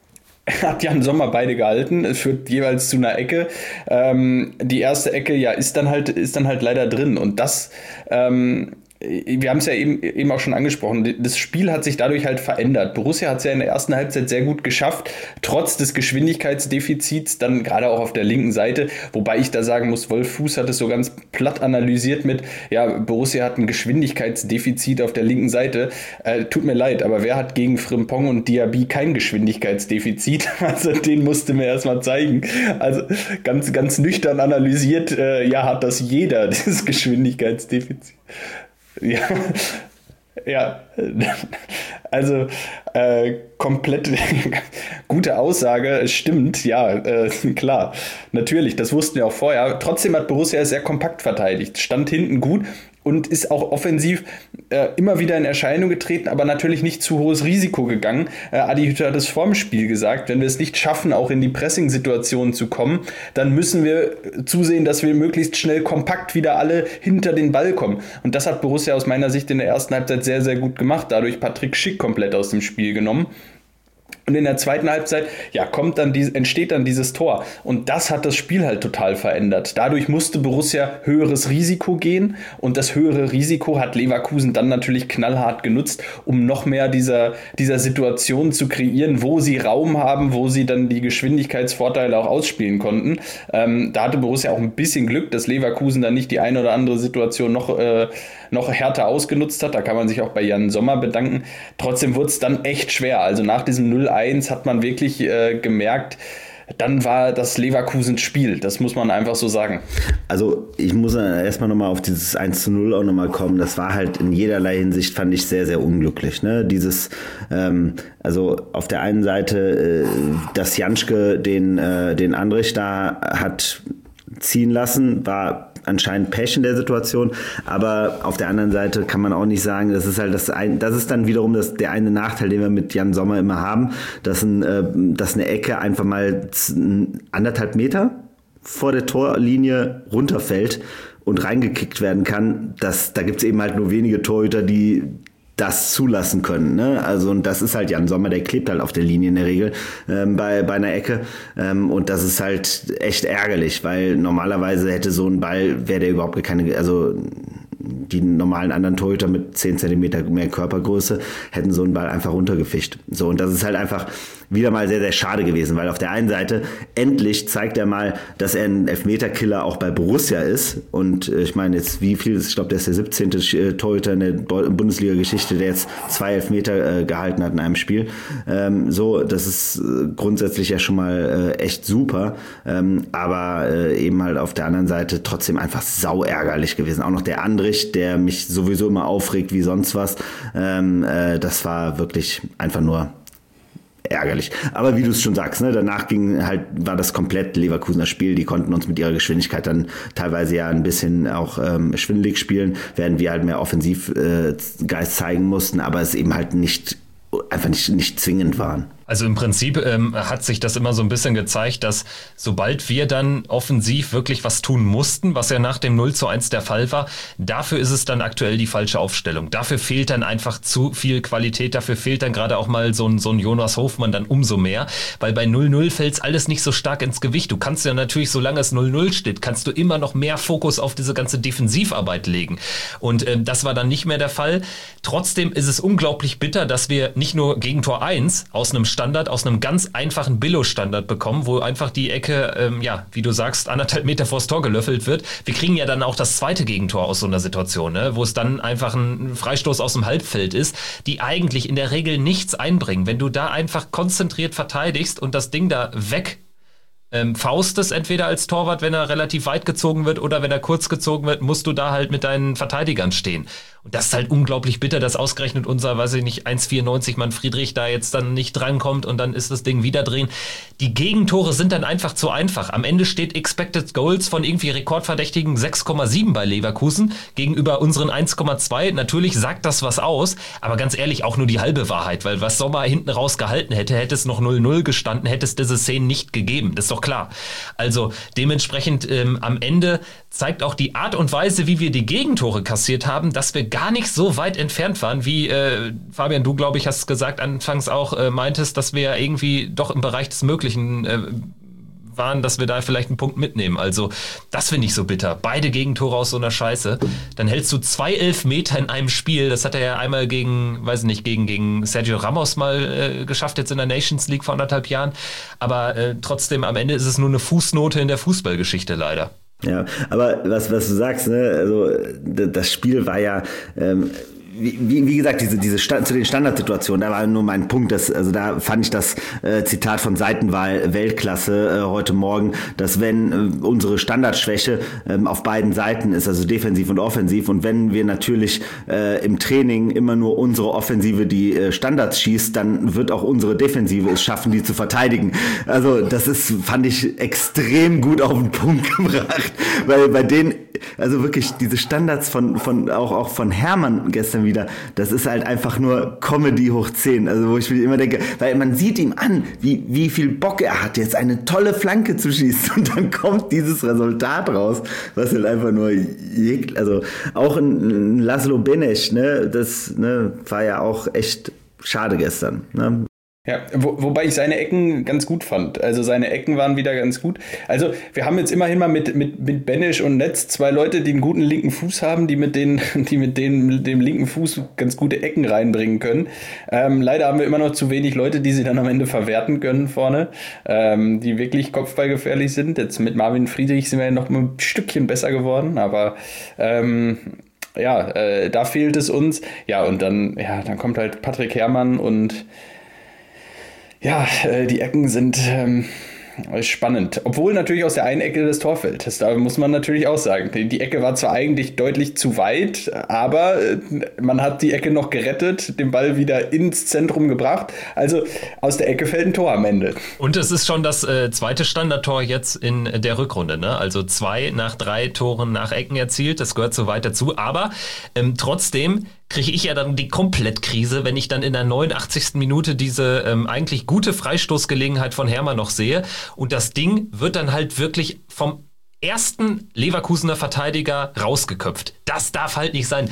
hat Jan Sommer beide gehalten. Es führt jeweils zu einer Ecke. Ähm, die erste Ecke, ja, ist dann halt, ist dann halt leider drin. Und das, ähm, wir haben es ja eben, eben auch schon angesprochen, das Spiel hat sich dadurch halt verändert. Borussia hat es ja in der ersten Halbzeit sehr gut geschafft, trotz des Geschwindigkeitsdefizits, dann gerade auch auf der linken Seite, wobei ich da sagen muss, Wolf Fuß hat es so ganz platt analysiert mit, ja, Borussia hat ein Geschwindigkeitsdefizit auf der linken Seite. Äh, tut mir leid, aber wer hat gegen Frimpong und Diaby kein Geschwindigkeitsdefizit? Also den musste mir erstmal zeigen. Also ganz, ganz nüchtern analysiert, äh, ja, hat das jeder, dieses Geschwindigkeitsdefizit. Ja, ja, also äh, komplett gute Aussage, es stimmt, ja, äh, klar, natürlich, das wussten wir auch vorher. Trotzdem hat Borussia sehr kompakt verteidigt, stand hinten gut und ist auch offensiv äh, immer wieder in Erscheinung getreten, aber natürlich nicht zu hohes Risiko gegangen. Äh, Adi Hütter hat es vorm Spiel gesagt, wenn wir es nicht schaffen, auch in die Pressing-Situationen zu kommen, dann müssen wir zusehen, dass wir möglichst schnell kompakt wieder alle hinter den Ball kommen. Und das hat Borussia aus meiner Sicht in der ersten Halbzeit sehr, sehr gut gemacht, dadurch Patrick Schick komplett aus dem Spiel genommen. Und in der zweiten Halbzeit, ja, kommt dann die, entsteht dann dieses Tor. Und das hat das Spiel halt total verändert. Dadurch musste Borussia höheres Risiko gehen. Und das höhere Risiko hat Leverkusen dann natürlich knallhart genutzt, um noch mehr dieser, dieser Situation zu kreieren, wo sie Raum haben, wo sie dann die Geschwindigkeitsvorteile auch ausspielen konnten. Ähm, da hatte Borussia auch ein bisschen Glück, dass Leverkusen dann nicht die eine oder andere Situation noch, äh, noch härter ausgenutzt hat. Da kann man sich auch bei Jan Sommer bedanken. Trotzdem wurde es dann echt schwer. Also nach diesem null eins hat man wirklich äh, gemerkt, dann war das Leverkusens Spiel. Das muss man einfach so sagen. Also ich muss erstmal nochmal auf dieses eins zu null auch nochmal kommen. Das war halt in jederlei Hinsicht, fand ich, sehr, sehr unglücklich. Ne? Dieses, ähm, also auf der einen Seite, äh, dass Janschke den, äh, den Andrich da hat ziehen lassen, war anscheinend Pech in der Situation, aber auf der anderen Seite kann man auch nicht sagen, das ist halt das ein, das ist dann wiederum das, der eine Nachteil, den wir mit Jan Sommer immer haben, dass, ein, äh, dass eine Ecke einfach mal anderthalb Meter vor der Torlinie runterfällt und reingekickt werden kann. Das, da gibt es eben halt nur wenige Torhüter, die das zulassen können, ne? Also und das ist halt Jan Sommer, der klebt halt auf der Linie in der Regel ähm, bei bei einer Ecke ähm, und das ist halt echt ärgerlich, weil normalerweise hätte so ein Ball, wäre der überhaupt keine, also die normalen anderen Torhüter mit zehn Zentimeter mehr Körpergröße hätten so einen Ball einfach runtergefischt. So, und das ist halt einfach wieder mal sehr, sehr schade gewesen, weil auf der einen Seite endlich zeigt er mal, dass er ein Elfmeterkiller auch bei Borussia ist. Und äh, ich meine jetzt, wie viel ist, ich glaube, der ist der siebzehnte Torhüter in der Bundesliga-Geschichte, der jetzt zwei Elfmeter äh, gehalten hat in einem Spiel. Ähm, so, das ist äh, grundsätzlich ja schon mal äh, echt super. Ähm, aber äh, eben halt auf der anderen Seite trotzdem einfach sau ärgerlich gewesen. Auch noch der Andrich, der mich sowieso immer aufregt wie sonst was. Ähm, äh, das war wirklich einfach nur ärgerlich. Aber wie du es schon sagst, ne, danach ging halt, war das komplett Leverkusener Spiel. Die konnten uns mit ihrer Geschwindigkeit dann teilweise ja ein bisschen auch ähm, schwindelig spielen, während wir halt mehr Offensivgeist äh, zeigen mussten, aber es eben halt nicht, einfach nicht, nicht zwingend waren. Also im Prinzip ähm, hat sich das immer so ein bisschen gezeigt, dass sobald wir dann offensiv wirklich was tun mussten, was ja nach dem null zu eins der Fall war, dafür ist es dann aktuell die falsche Aufstellung. Dafür fehlt dann einfach zu viel Qualität, dafür fehlt dann gerade auch mal so ein, so ein Jonas Hofmann dann umso mehr, weil bei null null fällt es alles nicht so stark ins Gewicht. Du kannst ja natürlich, solange es null null steht, kannst du immer noch mehr Fokus auf diese ganze Defensivarbeit legen. Und ähm, das war dann nicht mehr der Fall. Trotzdem ist es unglaublich bitter, dass wir nicht nur Gegentor eins aus einem Standard, aus einem ganz einfachen Billo-Standard bekommen, wo einfach die Ecke, ähm, ja, wie du sagst, anderthalb Meter vors Tor gelöffelt wird. Wir kriegen ja dann auch das zweite Gegentor aus so einer Situation, ne, wo es dann einfach ein Freistoß aus dem Halbfeld ist, die eigentlich in der Regel nichts einbringen. Wenn du da einfach konzentriert verteidigst und das Ding da weg ähm, faustest, entweder als Torwart, wenn er relativ weit gezogen wird oder wenn er kurz gezogen wird, musst du da halt mit deinen Verteidigern stehen. Und das ist halt unglaublich bitter, dass ausgerechnet unser, weiß ich nicht, eins vierundneunzig Mann Friedrich da jetzt dann nicht drankommt und dann ist das Ding wieder drehen. Die Gegentore sind dann einfach zu einfach. Am Ende steht Expected Goals von irgendwie rekordverdächtigen sechs Komma sieben bei Leverkusen gegenüber unseren eins Komma zwei. Natürlich sagt das was aus, aber ganz ehrlich, auch nur die halbe Wahrheit, weil was Sommer hinten raus gehalten hätte, hätte es noch null null gestanden, hätte es diese Szenen nicht gegeben. Das ist doch klar. Also dementsprechend ähm, am Ende zeigt auch die Art und Weise, wie wir die Gegentore kassiert haben, dass wir gar nicht so weit entfernt waren, wie äh, Fabian, du, glaube ich, hast gesagt, anfangs auch äh, meintest, dass wir ja irgendwie doch im Bereich des Möglichen äh, waren, dass wir da vielleicht einen Punkt mitnehmen. Also das finde ich so bitter. Beide Gegentore aus so einer Scheiße. Dann hältst du zwei Elfmeter in einem Spiel. Das hat er ja einmal gegen, weiß nicht, gegen, gegen Sergio Ramos mal äh, geschafft, jetzt in der Nations League vor anderthalb Jahren. Aber äh, trotzdem, am Ende ist es nur eine Fußnote in der Fußballgeschichte leider. Ja, aber was, was du sagst, ne, also das Spiel war ja, ähm, wie, wie gesagt, diese, diese Stand, zu den Standardsituationen, da war nur mein Punkt, dass, also da fand ich das äh, Zitat von Seitenwahl Weltklasse äh, heute Morgen, dass wenn äh, unsere Standardschwäche äh, auf beiden Seiten ist, also defensiv und offensiv, und wenn wir natürlich äh, im Training immer nur unsere Offensive die äh, Standards schießt, dann wird auch unsere Defensive es schaffen, die zu verteidigen. Also das ist, fand ich, extrem gut auf den Punkt gebracht, weil bei denen, also wirklich diese Standards von, von auch, auch von Hermann gestern wieder, das ist halt einfach nur Comedy hoch zehn, also wo ich mir immer denke, weil man sieht ihm an, wie, wie viel Bock er hat, jetzt eine tolle Flanke zu schießen, und dann kommt dieses Resultat raus, was halt einfach nur, also auch ein, ein Laszlo Benesch, ne, das ne, war ja auch echt schade gestern, ne? Ja, wo, wobei ich seine Ecken ganz gut fand. Also seine Ecken waren wieder ganz gut. Also wir haben jetzt immerhin mal mit mit mit Benesch und Netz zwei Leute, die einen guten linken Fuß haben, die mit den die mit dem dem linken Fuß ganz gute Ecken reinbringen können. Ähm, leider haben wir immer noch zu wenig Leute, die sie dann am Ende verwerten können vorne, ähm, die wirklich kopfballgefährlich sind. Jetzt mit Marvin Friedrich sind wir ja noch ein Stückchen besser geworden, aber ähm, ja, äh, da fehlt es uns. Ja, und dann ja, dann kommt halt Patrick Herrmann und ja, äh, die Ecken sind ähm, spannend. Obwohl natürlich aus der einen Ecke das Tor fällt. Das, da muss man natürlich auch sagen. Die Ecke war zwar eigentlich deutlich zu weit, aber äh, man hat die Ecke noch gerettet, den Ball wieder ins Zentrum gebracht. Also aus der Ecke fällt ein Tor am Ende. Und es ist schon das äh, zweite Standardtor jetzt in der Rückrunde, ne? Also zwei nach drei Toren nach Ecken erzielt. Das gehört so weit dazu. Aber ähm, trotzdem kriege ich ja dann die Komplettkrise, wenn ich dann in der neunundachtzigsten Minute diese ähm, eigentlich gute Freistoßgelegenheit von Herrmann noch sehe. Und das Ding wird dann halt wirklich vom ersten Leverkusener Verteidiger rausgeköpft. Das darf halt nicht sein.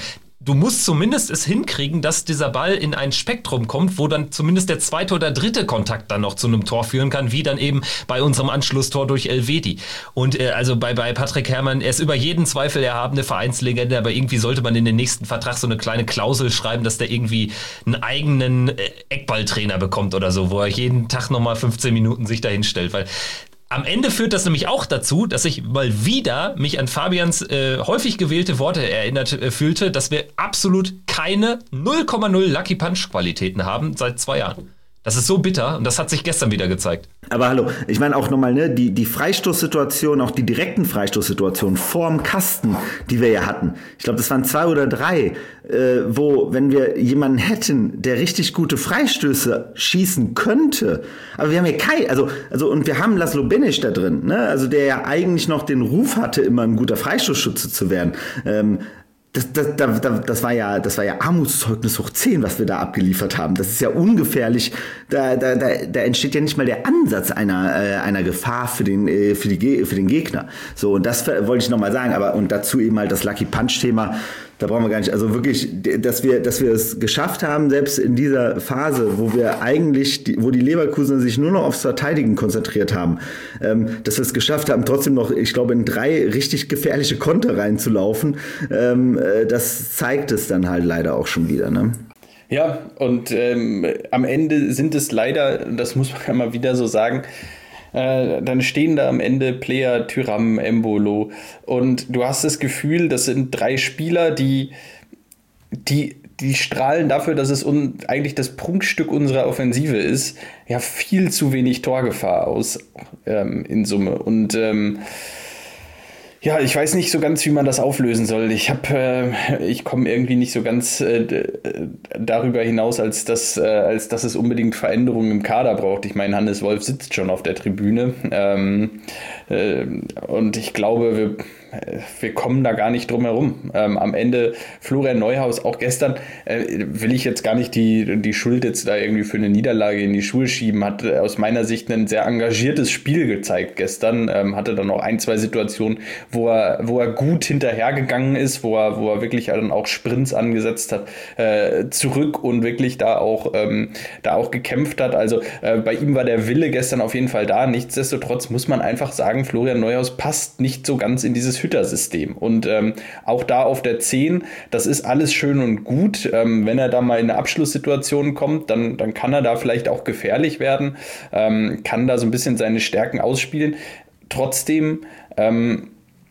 du musst zumindest es hinkriegen, dass dieser Ball in ein Spektrum kommt, wo dann zumindest der zweite oder dritte Kontakt dann noch zu einem Tor führen kann, wie dann eben bei unserem Anschlusstor durch Elvedi. Und äh, also bei, bei Patrick Herrmann, er ist über jeden Zweifel erhabene Vereinslegende, aber irgendwie sollte man in den nächsten Vertrag so eine kleine Klausel schreiben, dass der irgendwie einen eigenen äh, Eckballtrainer bekommt oder so, wo er jeden Tag nochmal fünfzehn Minuten sich dahin stellt, weil am Ende führt das nämlich auch dazu, dass ich mal wieder mich an Fabians äh, häufig gewählte Worte erinnert äh, fühlte, dass wir absolut keine null Komma null Lucky Punch Qualitäten haben seit zwei Jahren. Das ist so bitter und das hat sich gestern wieder gezeigt. Aber hallo, ich meine auch nochmal, ne, die, die Freistoßsituation, auch die direkten Freistoßsituationen vorm Kasten, die wir ja hatten. Ich glaube, das waren zwei oder drei, äh, wo, wenn wir jemanden hätten, der richtig gute Freistöße schießen könnte, aber wir haben ja kein, also, also, und wir haben Laszlo Benisch da drin, ne, also der ja eigentlich noch den Ruf hatte, immer ein guter Freistoßschütze zu werden. Ähm, Das, das, das, das, war ja, das war ja Armutszeugnis hoch zehn, was wir da abgeliefert haben. Das ist ja ungefährlich. Da, da, da, da entsteht ja nicht mal der Ansatz einer, äh, einer Gefahr für den, äh, für, die, für den Gegner. So, und das wollte ich nochmal sagen. Aber und dazu eben halt das Lucky Punch-Thema. Da brauchen wir gar nicht, also wirklich, dass wir, dass wir es geschafft haben, selbst in dieser Phase, wo wir eigentlich, die, wo die Leverkusener sich nur noch aufs Verteidigen konzentriert haben, ähm, dass wir es geschafft haben, trotzdem noch, ich glaube, in drei richtig gefährliche Konter reinzulaufen, ähm, äh, das zeigt es dann halt leider auch schon wieder, ne? Ja, und ähm, am Ende sind es leider, das muss man ja mal wieder so sagen, Äh, dann stehen da am Ende Player, Thuram, Embolo und du hast das Gefühl, das sind drei Spieler, die, die, die strahlen dafür, dass es un- eigentlich das Prunkstück unserer Offensive ist, ja viel zu wenig Torgefahr aus ähm, in Summe und ähm, ja, ich weiß nicht so ganz, wie man das auflösen soll. Ich habe, äh, ich komme irgendwie nicht so ganz äh, darüber hinaus, als dass, äh, als dass es unbedingt Veränderungen im Kader braucht. Ich meine, Hannes Wolf sitzt schon auf der Tribüne ähm, äh, und ich glaube, wir, wir kommen da gar nicht drum herum. Ähm, am Ende Florian Neuhaus, auch gestern, äh, will ich jetzt gar nicht die, die Schuld jetzt da irgendwie für eine Niederlage in die Schuhe schieben, hat aus meiner Sicht ein sehr engagiertes Spiel gezeigt gestern, ähm, hatte dann noch ein, zwei Situationen, wo er, wo er gut hinterhergegangen ist, wo er, wo er wirklich dann auch Sprints angesetzt hat, äh, zurück und wirklich da auch, ähm, da auch gekämpft hat. Also äh, bei ihm war der Wille gestern auf jeden Fall da. Nichtsdestotrotz muss man einfach sagen, Florian Neuhaus passt nicht so ganz in dieses Hütter-System. Und ähm, auch da auf der zehn, das ist alles schön und gut. Ähm, wenn er da mal in eine Abschlusssituation kommt, dann, dann kann er da vielleicht auch gefährlich werden, ähm, kann da so ein bisschen seine Stärken ausspielen. Trotzdem ähm,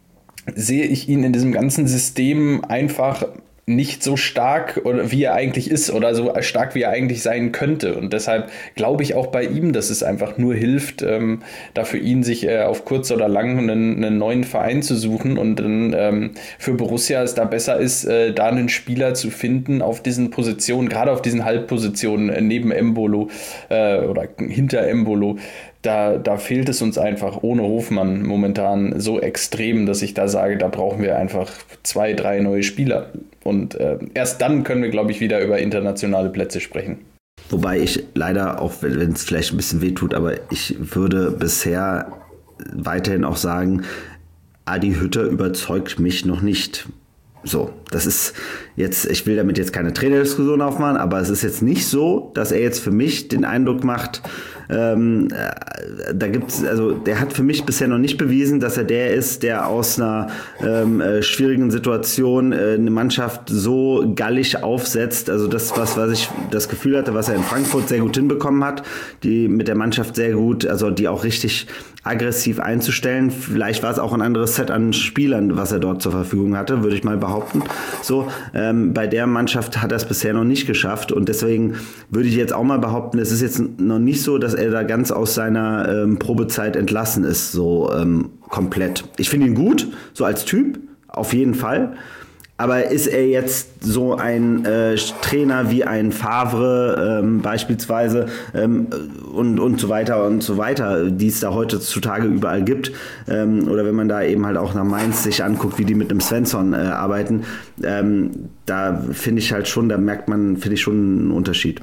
sehe ich ihn in diesem ganzen System einfach nicht so stark, oder wie er eigentlich ist oder so stark, wie er eigentlich sein könnte. Und deshalb glaube ich auch bei ihm, dass es einfach nur hilft, ähm, da für ihn sich äh, auf kurz oder lang einen, einen neuen Verein zu suchen und dann ähm, für Borussia es da besser ist, äh, da einen Spieler zu finden auf diesen Positionen, gerade auf diesen Halbpositionen äh, neben Embolo äh, oder hinter Embolo. Da, da fehlt es uns einfach ohne Hofmann momentan so extrem, dass ich da sage, da brauchen wir einfach zwei, drei neue Spieler. Und äh, erst dann können wir, glaube ich, wieder über internationale Plätze sprechen. Wobei ich leider, auch wenn es vielleicht ein bisschen wehtut, aber ich würde bisher weiterhin auch sagen, Adi Hütter überzeugt mich noch nicht. So, das ist jetzt, ich will damit jetzt keine Trainerdiskussion aufmachen, aber es ist jetzt nicht so, dass er jetzt für mich den Eindruck macht, ähm, äh, da gibt's, also der hat für mich bisher noch nicht bewiesen, dass er der ist, der aus einer ähm, äh, schwierigen Situation äh, eine Mannschaft so gallig aufsetzt. Also das, was, was ich das Gefühl hatte, was er in Frankfurt sehr gut hinbekommen hat, die mit der Mannschaft sehr gut, also die auch richtig aggressiv einzustellen. Vielleicht war es auch ein anderes Set an Spielern, was er dort zur Verfügung hatte, würde ich mal behaupten. So, ähm, bei der Mannschaft hat er es bisher noch nicht geschafft und deswegen würde ich jetzt auch mal behaupten, es ist jetzt noch nicht so, dass er da ganz aus seiner ähm, Probezeit entlassen ist, so ähm, komplett. Ich finde ihn gut, so als Typ, auf jeden Fall. Aber ist er jetzt so ein äh, Trainer wie ein Favre ähm, beispielsweise ähm, und, und so weiter und so weiter, die es da heutzutage überall gibt? Ähm, oder wenn man da eben halt auch nach Mainz sich anguckt, wie die mit einem Svensson äh, arbeiten, ähm, da finde ich halt schon, da merkt man, finde ich schon einen Unterschied.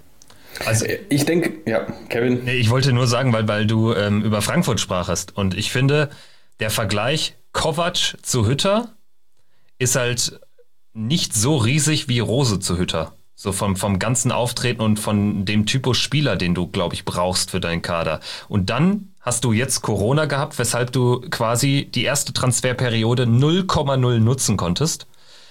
Also ich denke, ja, Kevin. Nee, ich wollte nur sagen, weil, weil du ähm, über Frankfurt sprachst und ich finde, der Vergleich Kovac zu Hütter ist halt nicht so riesig wie Rose zu Hütter. So vom, vom ganzen Auftreten und von dem Typus Spieler, den du, glaube ich, brauchst für deinen Kader. Und dann hast du jetzt Corona gehabt, weshalb du quasi die erste Transferperiode null Komma null nutzen konntest.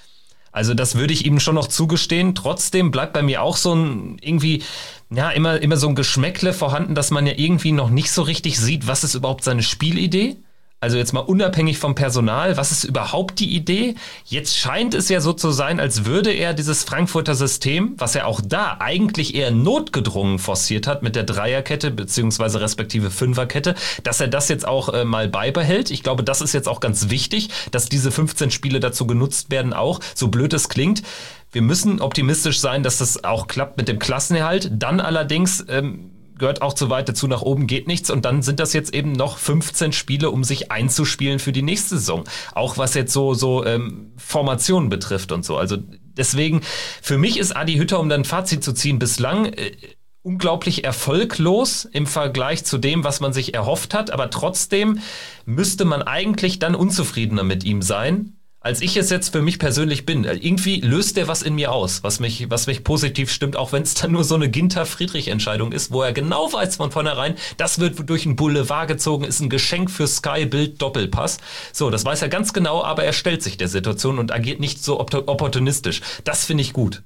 Also das würde ich ihm schon noch zugestehen. Trotzdem bleibt bei mir auch so ein irgendwie, ja, immer, immer so ein Geschmäckle vorhanden, dass man ja irgendwie noch nicht so richtig sieht, was ist überhaupt seine Spielidee. Also jetzt mal unabhängig vom Personal, was ist überhaupt die Idee? Jetzt scheint es ja so zu sein, als würde er dieses Frankfurter System, was er auch da eigentlich eher notgedrungen forciert hat mit der Dreierkette beziehungsweise respektive Fünferkette, dass er das jetzt auch äh, mal beibehält. Ich glaube, das ist jetzt auch ganz wichtig, dass diese fünfzehn Spiele dazu genutzt werden auch, so blöd es klingt. Wir müssen optimistisch sein, dass das auch klappt mit dem Klassenerhalt. Dann allerdings ähm, gehört auch zu weit dazu, nach oben geht nichts und dann sind das jetzt eben noch fünfzehn Spiele, um sich einzuspielen für die nächste Saison. Auch was jetzt so, so ähm, Formationen betrifft und so. Also deswegen, für mich ist Adi Hütter, um dann ein Fazit zu ziehen, bislang äh, unglaublich erfolglos im Vergleich zu dem, was man sich erhofft hat, aber trotzdem müsste man eigentlich dann unzufriedener mit ihm sein, als ich es jetzt für mich persönlich bin. Irgendwie löst der was in mir aus, was mich, was mich positiv stimmt, auch wenn es dann nur so eine Ginter-Friedrich-Entscheidung ist, wo er genau weiß von vornherein, das wird durch einen Boulevard gezogen, ist ein Geschenk für Sky, Bild, Doppelpass. So, das weiß er ganz genau, aber er stellt sich der Situation und agiert nicht so opportunistisch. Das finde ich gut.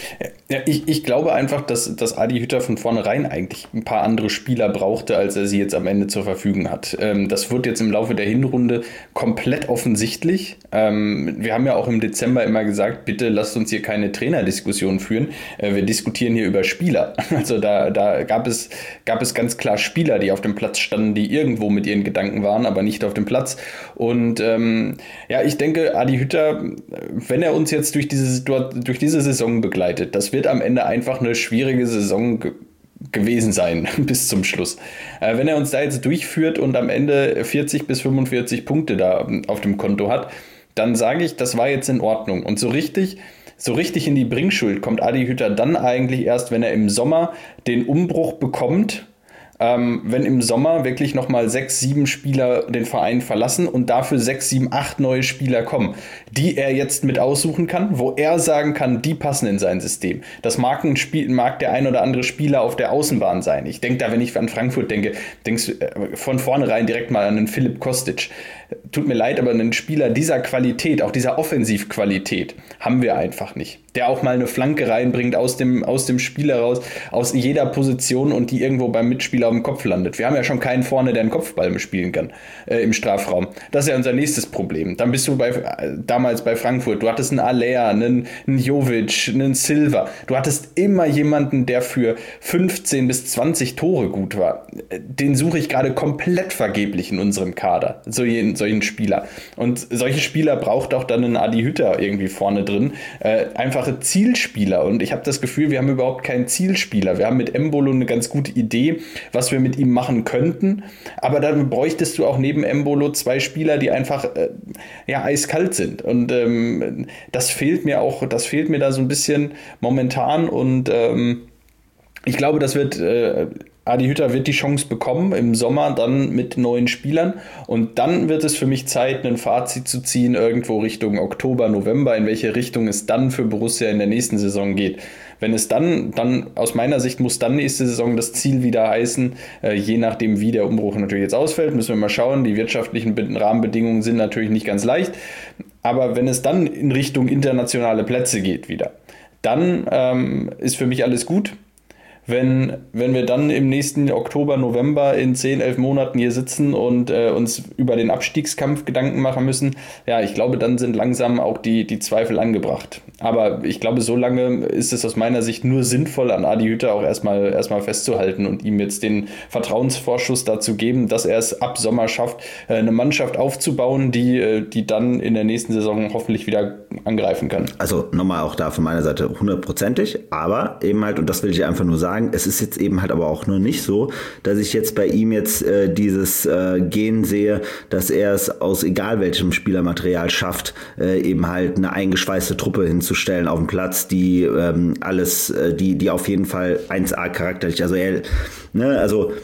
Ja, ich, ich glaube einfach, dass, dass Adi Hütter von vornherein eigentlich ein paar andere Spieler brauchte, als er sie jetzt am Ende zur Verfügung hat. Ähm, das wird jetzt im Laufe der Hinrunde komplett offensichtlich. Ähm, wir haben ja auch im Dezember immer gesagt, bitte lasst uns hier keine Trainerdiskussion führen. Äh, wir diskutieren hier über Spieler. Also da, da gab es, gab es ganz klar Spieler, die auf dem Platz standen, die irgendwo mit ihren Gedanken waren, aber nicht auf dem Platz. Und ähm, ja, ich denke, Adi Hütter, wenn er uns jetzt durch diese, durch diese Saison begleitet, das wird am Ende einfach eine schwierige Saison ge- gewesen sein bis zum Schluss. Äh, wenn er uns da jetzt durchführt und am Ende vierzig bis fünfundvierzig Punkte da auf dem Konto hat, dann sage ich, das war jetzt in Ordnung. Und so richtig, so richtig in die Bringschuld kommt Adi Hütter dann eigentlich erst, wenn er im Sommer den Umbruch bekommt, Ähm, wenn im Sommer wirklich nochmal sechs, sieben Spieler den Verein verlassen und dafür sechs, sieben, acht neue Spieler kommen, die er jetzt mit aussuchen kann, wo er sagen kann, die passen in sein System. Das mag, ein Spiel, mag der ein oder andere Spieler auf der Außenbahn sein. Ich denke da, wenn ich an Frankfurt denke, denkst du äh, von vornherein direkt mal an einen Philipp Kostic. Tut mir leid, aber einen Spieler dieser Qualität, auch dieser Offensivqualität, haben wir einfach nicht. Der auch mal eine Flanke reinbringt aus dem, aus dem Spiel heraus, aus jeder Position und die irgendwo beim Mitspieler auf dem Kopf landet. Wir haben ja schon keinen vorne, der einen Kopfball spielen kann äh, im Strafraum. Das ist ja unser nächstes Problem. Dann bist du bei, äh, damals bei Frankfurt, du hattest einen Alea, einen, einen Jovic, einen Silva. Du hattest immer jemanden, der für fünfzehn bis zwanzig Tore gut war. Den suche ich gerade komplett vergeblich in unserem Kader. So jeden, solchen Spieler. Und solche Spieler braucht auch dann einen Adi Hütter irgendwie vorne drin. Äh, einfache Zielspieler. Und ich habe das Gefühl, wir haben überhaupt keinen Zielspieler. Wir haben mit Embolo eine ganz gute Idee, was wir mit ihm machen könnten. Aber dann bräuchtest du auch neben Embolo zwei Spieler, die einfach äh, ja, eiskalt sind. Und ähm, das fehlt mir auch, das fehlt mir da so ein bisschen momentan. Und ähm, ich glaube, das wird äh, Adi Hütter wird die Chance bekommen im Sommer dann mit neuen Spielern und dann wird es für mich Zeit, ein Fazit zu ziehen irgendwo Richtung Oktober, November, in welche Richtung es dann für Borussia in der nächsten Saison geht. Wenn es dann, dann aus meiner Sicht muss dann nächste Saison das Ziel wieder heißen, äh, je nachdem wie der Umbruch natürlich jetzt ausfällt, müssen wir mal schauen, die wirtschaftlichen Rahmenbedingungen sind natürlich nicht ganz leicht, aber wenn es dann in Richtung internationale Plätze geht wieder, dann ähm, ist für mich alles gut. Wenn, wenn wir dann im nächsten Oktober, November in zehn, elf Monaten hier sitzen und äh, uns über den Abstiegskampf Gedanken machen müssen, ja, ich glaube, dann sind langsam auch die, die Zweifel angebracht. Aber ich glaube, so lange ist es aus meiner Sicht nur sinnvoll, an Adi Hütter auch erstmal, erstmal festzuhalten und ihm jetzt den Vertrauensvorschuss dazu geben, dass er es ab Sommer schafft, äh, eine Mannschaft aufzubauen, die, äh, die dann in der nächsten Saison hoffentlich wieder angreifen kann. Also nochmal auch da von meiner Seite hundertprozentig, aber eben halt, und das will ich einfach nur sagen, es ist jetzt eben halt aber auch nur nicht so, dass ich jetzt bei ihm jetzt äh, dieses äh, Gen sehe, dass er es aus egal welchem Spielermaterial schafft, äh, eben halt eine eingeschweißte Truppe hinzustellen auf dem Platz, die ähm, alles, äh, die die auf jeden Fall eins A charakterlich, also er, ne, also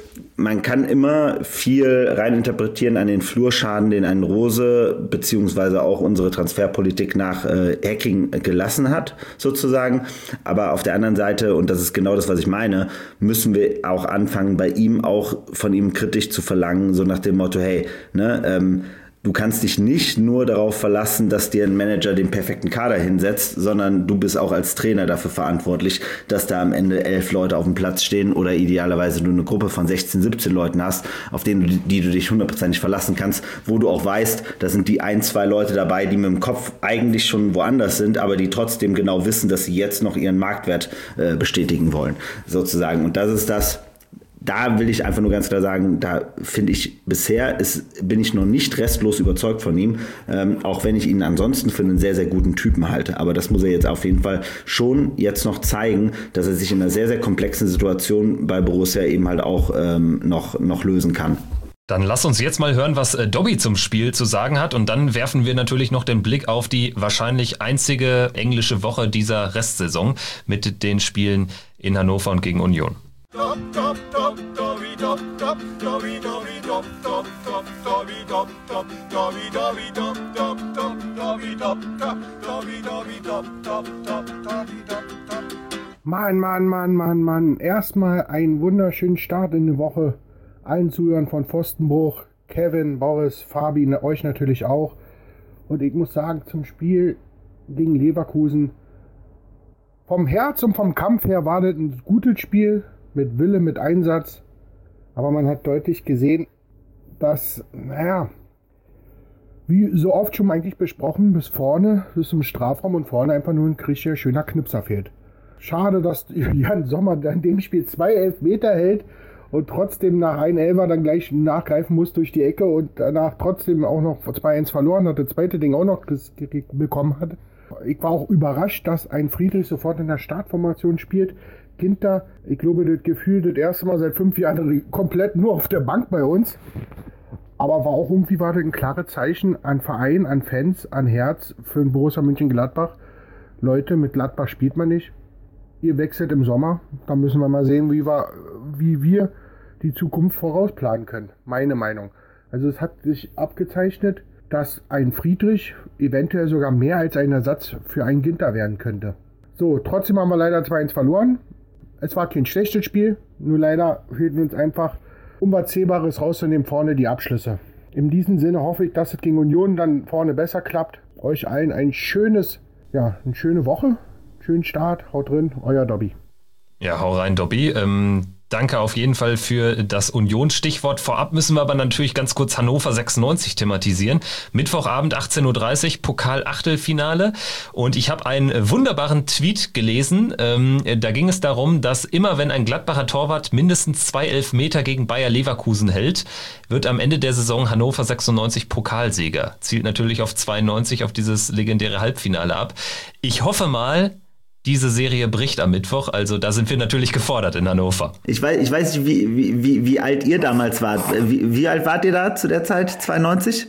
man kann immer viel reininterpretieren an den Flurschaden, den ein Rose beziehungsweise auch unsere Transferpolitik nach äh, Hacking gelassen hat, sozusagen. Aber auf der anderen Seite, und das ist genau das, was ich meine, müssen wir auch anfangen, bei ihm auch von ihm kritisch zu verlangen, so nach dem Motto, hey, ne, ähm, du kannst dich nicht nur darauf verlassen, dass dir ein Manager den perfekten Kader hinsetzt, sondern du bist auch als Trainer dafür verantwortlich, dass da am Ende elf Leute auf dem Platz stehen oder idealerweise du eine Gruppe von sechzehn, siebzehn Leuten hast, auf denen du, die du dich hundertprozentig verlassen kannst, wo du auch weißt, da sind die ein, zwei Leute dabei, die mit dem Kopf eigentlich schon woanders sind, aber die trotzdem genau wissen, dass sie jetzt noch ihren Marktwert äh, bestätigen wollen, sozusagen. Und das ist das, da will ich einfach nur ganz klar sagen, da finde ich, bisher ist, bin ich noch nicht restlos überzeugt von ihm, ähm, auch wenn ich ihn ansonsten für einen sehr, sehr guten Typen halte. Aber das muss er jetzt auf jeden Fall schon jetzt noch zeigen, dass er sich in einer sehr, sehr komplexen Situation bei Borussia eben halt auch ähm, noch, noch lösen kann. Dann lass uns jetzt mal hören, was äh, Dobby zum Spiel zu sagen hat, und dann werfen wir natürlich noch den Blick auf die wahrscheinlich einzige englische Woche dieser Restsaison mit den Spielen in Hannover und gegen Union. Mann, Mann, Mann, Mann, Mann. Erstmal einen wunderschönen Start in die Woche. Allen Zuhörern von Pfostenbruch, Kevin, Boris, Fabi, euch natürlich auch. Und ich muss sagen, zum Spiel gegen Leverkusen, vom Herz und vom Kampf her war das ein gutes Spiel. Mit Wille, mit Einsatz. Aber man hat deutlich gesehen, dass, naja, wie so oft schon eigentlich besprochen, bis vorne, bis zum Strafraum und vorne einfach nur ein richtiger schöner Knipser fehlt. Schade, dass Jan Sommer in dem Spiel zwei Elfmeter hält und trotzdem nach einem Elfer dann gleich nachgreifen muss durch die Ecke und danach trotzdem auch noch zwei eins verloren hat, das zweite Ding auch noch bekommen hat. Ich war auch überrascht, dass ein Friedrich sofort in der Startformation spielt. Ginter, ich glaube, das Gefühl, das erste Mal seit fünf Jahren komplett nur auf der Bank bei uns. Aber war auch irgendwie war das ein klares Zeichen an Verein, an Fans, an Herz für den Borussia Mönchengladbach. Leute, mit Gladbach spielt man nicht. Ihr wechselt im Sommer. Da müssen wir mal sehen, wie wir, wie wir die Zukunft vorausplanen können. Meine Meinung. Also es hat sich abgezeichnet, dass ein Friedrich eventuell sogar mehr als ein Ersatz für einen Ginter werden könnte. So, trotzdem haben wir leider zwei eins verloren. Es war kein schlechtes Spiel, nur leider fehlten uns einfach Unüberzählbares rauszunehmen vorne die Abschlüsse. In diesem Sinne hoffe ich, dass es gegen Union dann vorne besser klappt. Euch allen ein schönes, ja, eine schöne Woche, schönen Start, haut drin, euer Dobby. Ja, hau rein, Dobby. Ähm, danke auf jeden Fall für das Union-Stichwort. Vorab müssen wir aber natürlich ganz kurz Hannover sechsundneunzig thematisieren. Mittwochabend achtzehn Uhr dreißig, Pokal-Achtelfinale. Und ich habe einen wunderbaren Tweet gelesen. Ähm, da ging es darum, dass immer wenn ein Gladbacher Torwart mindestens zwei Elfmeter gegen Bayer Leverkusen hält, wird am Ende der Saison Hannover sechsundneunzig Pokalsieger. Zielt natürlich auf zweiundneunzig, auf dieses legendäre Halbfinale ab. Ich hoffe mal, diese Serie bricht am Mittwoch, also da sind wir natürlich gefordert in Hannover. Ich weiß, ich weiß nicht, wie, wie, wie alt ihr damals wart. Wie, wie alt wart ihr da zu der Zeit? zweiundneunzig?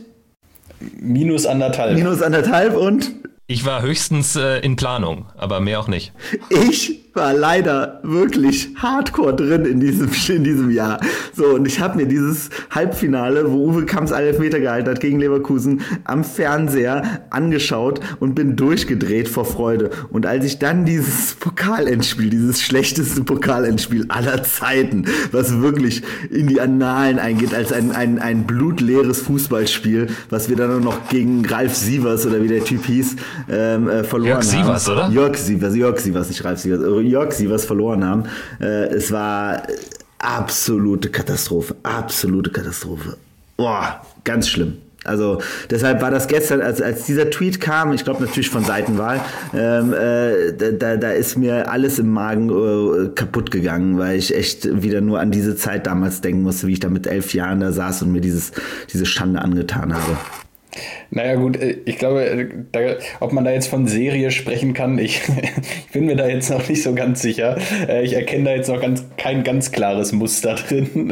Minus anderthalb. Minus anderthalb und? Ich war höchstens äh, in Planung, aber mehr auch nicht. Ich war leider wirklich hardcore drin in diesem, in diesem Jahr. So, und ich habe mir dieses Halbfinale, wo Uwe Kamps einen Elfmeter gehalten hat gegen Leverkusen, am Fernseher angeschaut und bin durchgedreht vor Freude. Und als ich dann dieses Pokalendspiel, dieses schlechteste Pokalendspiel aller Zeiten, was wirklich in die Annalen eingeht, als ein, ein, ein blutleeres Fußballspiel, was wir dann noch gegen Ralf Sievers oder wie der Typ hieß, ähm, äh, verloren Jörg haben. Sievers, oder? Jörg Sievers, Jörg Sievers, nicht Ralf Sievers. Jörg Sievers verloren haben. Äh, es war absolute Katastrophe. Absolute Katastrophe. Boah, ganz schlimm. Also deshalb war das gestern, als, als dieser Tweet kam, ich glaube natürlich von Seitenwahl, ähm, äh, da, da ist mir alles im Magen äh, kaputt gegangen, weil ich echt wieder nur an diese Zeit damals denken musste, wie ich da mit elf Jahren da saß und mir dieses, diese Schande angetan habe. Naja gut, ich glaube, da, ob man da jetzt von Serie sprechen kann, ich, ich bin mir da jetzt noch nicht so ganz sicher. Ich erkenne da jetzt noch ganz, kein ganz klares Muster drin.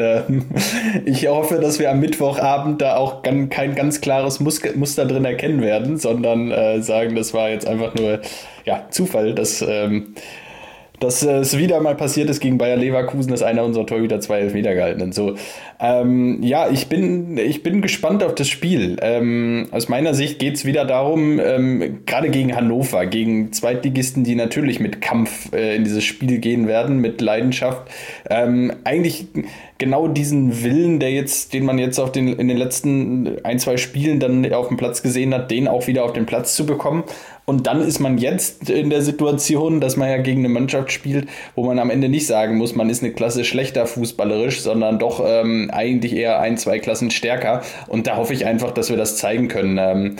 Ich hoffe, dass wir am Mittwochabend da auch kein ganz klares Muster drin erkennen werden, sondern sagen, das war jetzt einfach nur ja, Zufall, dass, dass äh, es wieder mal passiert ist gegen Bayer Leverkusen, dass einer unserer Torhüter zwei Elfmeter gehalten hat. So, ähm, ja, ich bin, ich bin gespannt auf das Spiel. Ähm, aus meiner Sicht geht es wieder darum, ähm, gerade gegen Hannover, gegen Zweitligisten, die natürlich mit Kampf äh, in dieses Spiel gehen werden, mit Leidenschaft. Ähm, eigentlich genau diesen Willen, der jetzt, den man jetzt auf den, in den letzten ein, zwei Spielen dann auf dem Platz gesehen hat, den auch wieder auf den Platz zu bekommen. Und dann ist man jetzt in der Situation, dass man ja gegen eine Mannschaft spielt, wo man am Ende nicht sagen muss, man ist eine Klasse schlechter fußballerisch, sondern doch ähm, eigentlich eher ein, zwei Klassen stärker. Und da hoffe ich einfach, dass wir das zeigen können. Ähm,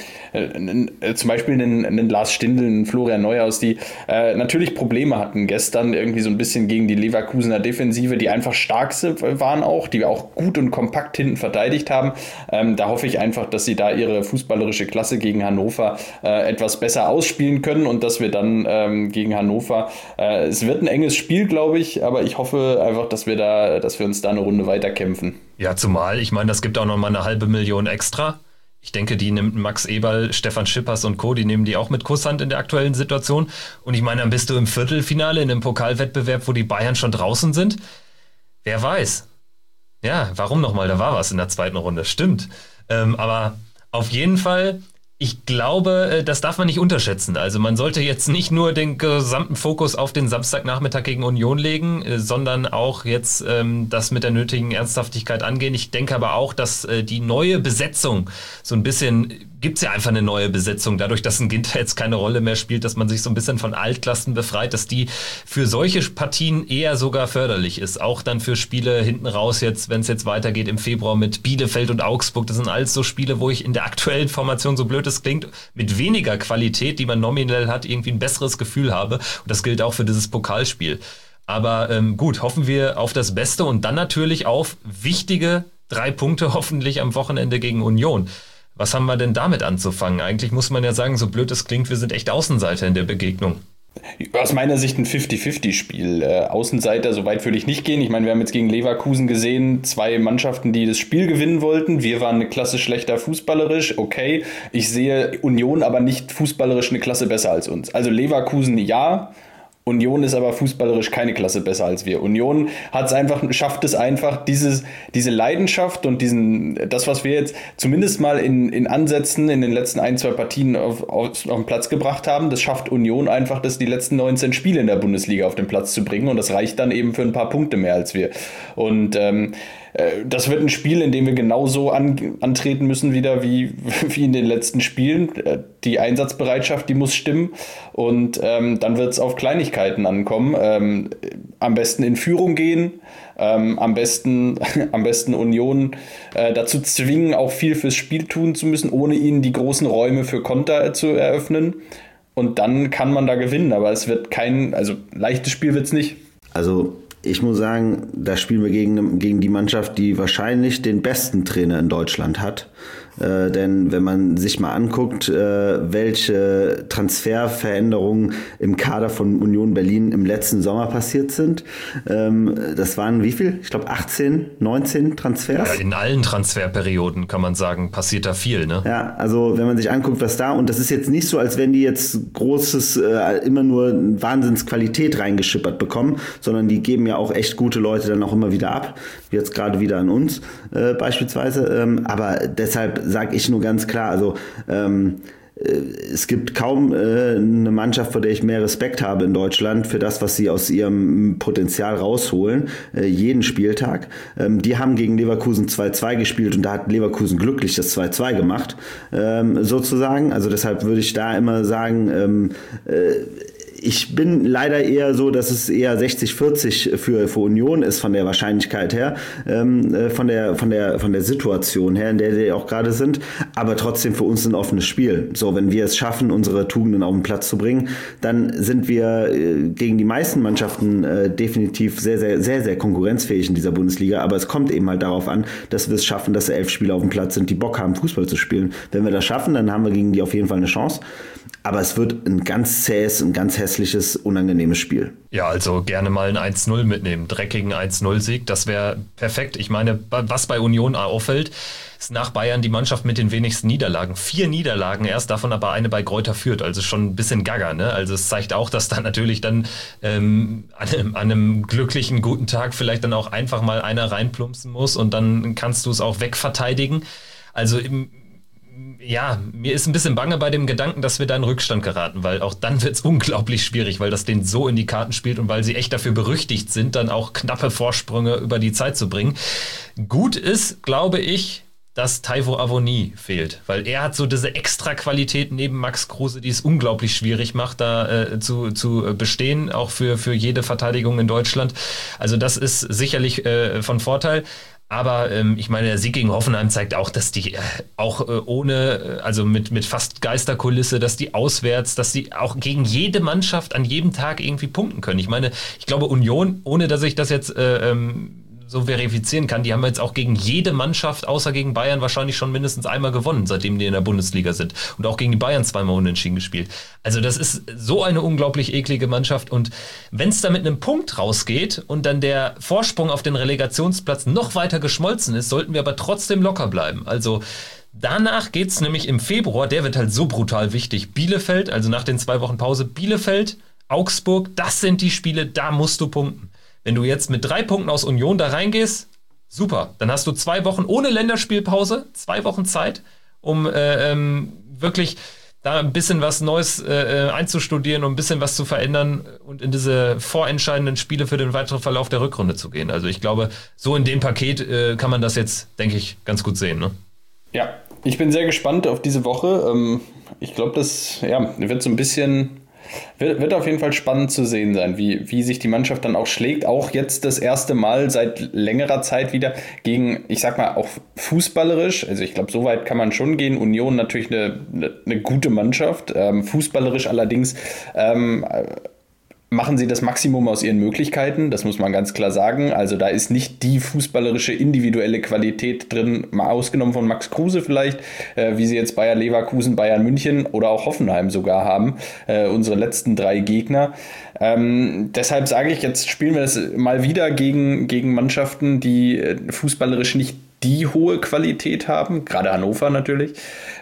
äh, zum Beispiel einen, einen Lars Stindl, einen Florian Neuhaus, die äh, natürlich Probleme hatten gestern irgendwie so ein bisschen gegen die Leverkusener Defensive, die einfach stark waren auch, die wir auch gut und kompakt hinten verteidigt haben. Ähm, da hoffe ich einfach, dass sie da ihre fußballerische Klasse gegen Hannover äh, etwas besser ausspielen können und dass wir dann ähm, gegen Hannover, äh, es wird ein enges Spiel, glaube ich, aber ich hoffe einfach, dass wir da, dass wir uns da eine Runde weiterkämpfen. Ja, zumal, ich meine, das gibt auch nochmal eine halbe Million extra. Ich denke, die nimmt Max Eberl, Stefan Schippers und Co., die nehmen die auch mit Kusshand in der aktuellen Situation. Und ich meine, dann bist du im Viertelfinale in einem Pokalwettbewerb, wo die Bayern schon draußen sind. Wer weiß. Ja, warum nochmal? Da war was in der zweiten Runde. Stimmt. Ähm, aber auf jeden Fall, ich glaube, das darf man nicht unterschätzen. Also man sollte jetzt nicht nur den gesamten Fokus auf den Samstagnachmittag gegen Union legen, sondern auch jetzt ähm, das mit der nötigen Ernsthaftigkeit angehen. Ich denke aber auch, dass äh, die neue Besetzung so ein bisschen, gibt es ja einfach eine neue Besetzung, dadurch, dass ein Ginter jetzt keine Rolle mehr spielt, dass man sich so ein bisschen von Altklassen befreit, dass die für solche Partien eher sogar förderlich ist. Auch dann für Spiele hinten raus jetzt, wenn es jetzt weitergeht im Februar mit Bielefeld und Augsburg. Das sind alles so Spiele, wo ich in der aktuellen Formation, so blöd es klingt, mit weniger Qualität, die man nominell hat, irgendwie ein besseres Gefühl habe. Und das gilt auch für dieses Pokalspiel. Aber ähm, gut, hoffen wir auf das Beste und dann natürlich auf wichtige drei Punkte hoffentlich am Wochenende gegen Union. Was haben wir denn damit anzufangen? Eigentlich muss man ja sagen, so blöd es klingt, wir sind echt Außenseiter in der Begegnung. Aus meiner Sicht ein fünfzig-fünfzig-Spiel. Äh, Außenseiter, so weit würde ich nicht gehen. Ich meine, wir haben jetzt gegen Leverkusen gesehen, zwei Mannschaften, die das Spiel gewinnen wollten. Wir waren eine Klasse schlechter fußballerisch, okay. Ich sehe Union aber nicht fußballerisch eine Klasse besser als uns. Also Leverkusen ja, Union ist aber fußballerisch keine Klasse besser als wir. Union hat es einfach, schafft es einfach, dieses, diese Leidenschaft und diesen, das, was wir jetzt zumindest mal in, in Ansätzen in den letzten ein, zwei Partien auf, auf, auf den Platz gebracht haben, das schafft Union einfach, das die letzten neunzehn Spiele in der Bundesliga auf den Platz zu bringen und das reicht dann eben für ein paar Punkte mehr als wir. Und ähm, das wird ein Spiel, in dem wir genauso an, antreten müssen wieder wie, wie in den letzten Spielen. Die Einsatzbereitschaft, die muss stimmen und ähm, dann wird es auf Kleinigkeiten ankommen. Ähm, am besten in Führung gehen, ähm, am besten, am besten Union äh, dazu zwingen, auch viel fürs Spiel tun zu müssen, ohne ihnen die großen Räume für Konter zu eröffnen. Und dann kann man da gewinnen, aber es wird kein, also leichtes Spiel wird es nicht. Also ich muss sagen, da spielen wir gegen, gegen die Mannschaft, die wahrscheinlich den besten Trainer in Deutschland hat. Äh, denn wenn man sich mal anguckt, äh, welche Transferveränderungen im Kader von Union Berlin im letzten Sommer passiert sind, ähm, das waren wie viel? Ich glaube achtzehn, neunzehn Transfers. Ja, in allen Transferperioden kann man sagen, passiert da viel, ne? Ja, also wenn man sich anguckt, was da, und das ist jetzt nicht so, als wenn die jetzt großes, äh, immer nur Wahnsinnsqualität reingeschippert bekommen, sondern die geben ja auch echt gute Leute dann auch immer wieder ab, wie jetzt gerade wieder an uns äh, beispielsweise, ähm, aber deshalb sage ich nur ganz klar, also ähm, es gibt kaum äh, eine Mannschaft, vor der ich mehr Respekt habe in Deutschland für das, was sie aus ihrem Potenzial rausholen, äh, jeden Spieltag. Ähm, die haben gegen Leverkusen zwei zwei gespielt und da hat Leverkusen glücklich das zwei zwei gemacht, ähm, sozusagen. Also deshalb würde ich da immer sagen, ähm, äh, ich bin leider eher so, dass es eher sechzig vierzig für, für Union ist von der Wahrscheinlichkeit her, ähm, von der, von der, von der Situation her, in der wir auch gerade sind, aber trotzdem für uns ein offenes Spiel. So, wenn wir es schaffen, unsere Tugenden auf den Platz zu bringen, dann sind wir äh, gegen die meisten Mannschaften äh, definitiv sehr, sehr, sehr, sehr konkurrenzfähig in dieser Bundesliga, aber es kommt eben halt darauf an, dass wir es schaffen, dass elf Spieler auf dem Platz sind, die Bock haben, Fußball zu spielen. Wenn wir das schaffen, dann haben wir gegen die auf jeden Fall eine Chance. Aber es wird ein ganz zähes, ein ganz hässliches hässliches, unangenehmes Spiel. Ja, also gerne mal ein eins null mitnehmen. Dreckigen eins null Sieg, das wäre perfekt. Ich meine, was bei Union auffällt, ist nach Bayern die Mannschaft mit den wenigsten Niederlagen. Vier Niederlagen erst, davon aber eine bei Greuther Fürth. Also schon ein bisschen Gaga, ne? Also es zeigt auch, dass da natürlich dann ähm, an, einem, an einem glücklichen, guten Tag vielleicht dann auch einfach mal einer reinplumpsen muss und dann kannst du es auch wegverteidigen. Also im Ja, mir ist ein bisschen bange bei dem Gedanken, dass wir da in Rückstand geraten, weil auch dann wird es unglaublich schwierig, weil das denen so in die Karten spielt und weil sie echt dafür berüchtigt sind, dann auch knappe Vorsprünge über die Zeit zu bringen. Gut ist, glaube ich, dass Taiwo Awoniyi fehlt, weil er hat so diese Extra-Qualität neben Max Kruse, die es unglaublich schwierig macht, da äh, zu, zu bestehen, auch für, für jede Verteidigung in Deutschland. Also das ist sicherlich äh, von Vorteil. Aber ähm, ich meine, der Sieg gegen Hoffenheim zeigt auch, dass die äh, auch äh, ohne, äh, also mit, mit fast Geisterkulisse, dass die auswärts, dass die auch gegen jede Mannschaft an jedem Tag irgendwie punkten können. Ich meine, ich glaube Union, ohne dass ich das jetzt äh, ähm, so verifizieren kann, die haben jetzt auch gegen jede Mannschaft, außer gegen Bayern, wahrscheinlich schon mindestens einmal gewonnen, seitdem die in der Bundesliga sind. Und auch gegen die Bayern zweimal unentschieden gespielt. Also das ist so eine unglaublich eklige Mannschaft. Und wenn es da mit einem Punkt rausgeht und dann der Vorsprung auf den Relegationsplatz noch weiter geschmolzen ist, sollten wir aber trotzdem locker bleiben. Also danach geht es nämlich im Februar, der wird halt so brutal wichtig. Bielefeld, also nach den zwei Wochen Pause, Bielefeld, Augsburg, das sind die Spiele, da musst du punkten. Wenn du jetzt mit drei Punkten aus Union da reingehst, super. Dann hast du zwei Wochen ohne Länderspielpause, zwei Wochen Zeit, um äh, ähm, wirklich da ein bisschen was Neues äh, einzustudieren, um ein bisschen was zu verändern und in diese vorentscheidenden Spiele für den weiteren Verlauf der Rückrunde zu gehen. Also ich glaube, so in dem Paket äh, kann man das jetzt, denke ich, ganz gut sehen. Ne? Ja, ich bin sehr gespannt auf diese Woche. Ähm, ich glaube, das ja, wird so ein bisschen... Wird, wird auf jeden Fall spannend zu sehen sein, wie, wie sich die Mannschaft dann auch schlägt. Auch jetzt das erste Mal seit längerer Zeit wieder gegen, ich sag mal, auch fußballerisch. Also ich glaube, so weit kann man schon gehen. Union natürlich eine, eine, eine gute Mannschaft. Ähm, fußballerisch allerdings ähm, machen sie das Maximum aus ihren Möglichkeiten, das muss man ganz klar sagen. Also da ist nicht die fußballerische individuelle Qualität drin, mal ausgenommen von Max Kruse vielleicht, äh, wie sie jetzt Bayer Leverkusen, Bayern München oder auch Hoffenheim sogar haben, äh, unsere letzten drei Gegner. Ähm, deshalb sage ich, jetzt spielen wir das mal wieder gegen, gegen Mannschaften, die äh, fußballerisch nicht die hohe Qualität haben, gerade Hannover natürlich.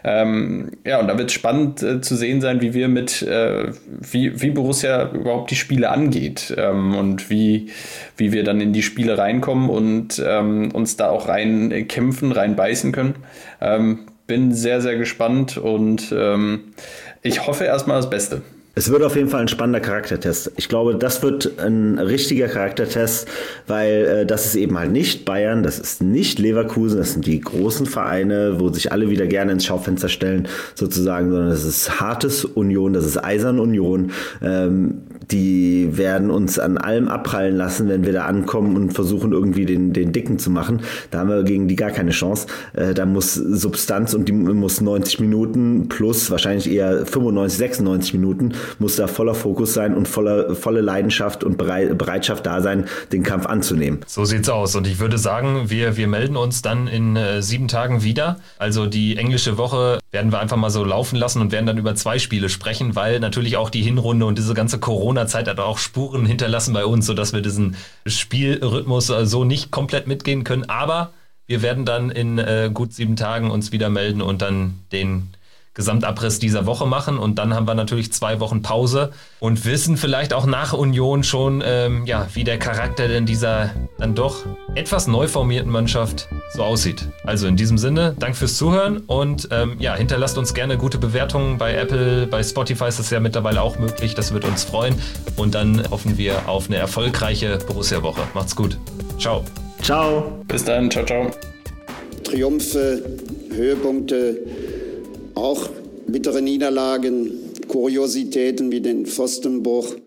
Ähm, ja, und da wird es spannend äh, zu sehen sein, wie wir mit, äh, wie, wie Borussia überhaupt die Spiele angeht ähm, und wie, wie wir dann in die Spiele reinkommen und ähm, uns da auch rein kämpfen, rein beißen können. Ähm, bin sehr, sehr gespannt und ähm, ich hoffe erstmal das Beste. Es wird auf jeden Fall ein spannender Charaktertest. Ich glaube, das wird ein richtiger Charaktertest, weil äh, das ist eben halt nicht Bayern, das ist nicht Leverkusen, das sind die großen Vereine, wo sich alle wieder gerne ins Schaufenster stellen, sozusagen, sondern das ist hartes Union, das ist eisern Union. Ähm, die werden uns an allem abprallen lassen, wenn wir da ankommen und versuchen, irgendwie den, den Dicken zu machen. Da haben wir gegen die gar keine Chance. Äh, da muss Substanz und die muss neunzig Minuten plus wahrscheinlich eher fünfundneunzig, sechsundneunzig Minuten muss da voller Fokus sein und voller, volle Leidenschaft und Bereitschaft da sein, den Kampf anzunehmen. So sieht's aus. Und ich würde sagen, wir, wir melden uns dann in äh, sieben Tagen wieder. Also die englische Woche werden wir einfach mal so laufen lassen und werden dann über zwei Spiele sprechen, weil natürlich auch die Hinrunde und diese ganze Corona-Zeit hat auch Spuren hinterlassen bei uns, sodass wir diesen Spielrhythmus äh, so nicht komplett mitgehen können. Aber wir werden dann in äh, gut sieben Tagen uns wieder melden und dann den Gesamtabriss dieser Woche machen und dann haben wir natürlich zwei Wochen Pause und wissen vielleicht auch nach Union schon, ähm, ja, wie der Charakter denn dieser dann doch etwas neu formierten Mannschaft so aussieht. Also in diesem Sinne, Dank fürs Zuhören und ähm, ja, hinterlasst uns gerne gute Bewertungen bei Apple, bei Spotify ist das ja mittlerweile auch möglich, das wird uns freuen und dann hoffen wir auf eine erfolgreiche Borussia-Woche. Macht's gut. Ciao. Ciao. Bis dann. Ciao, ciao. Triumphe, Höhepunkte, auch bittere Niederlagen, Kuriositäten wie den Pfostenbruch.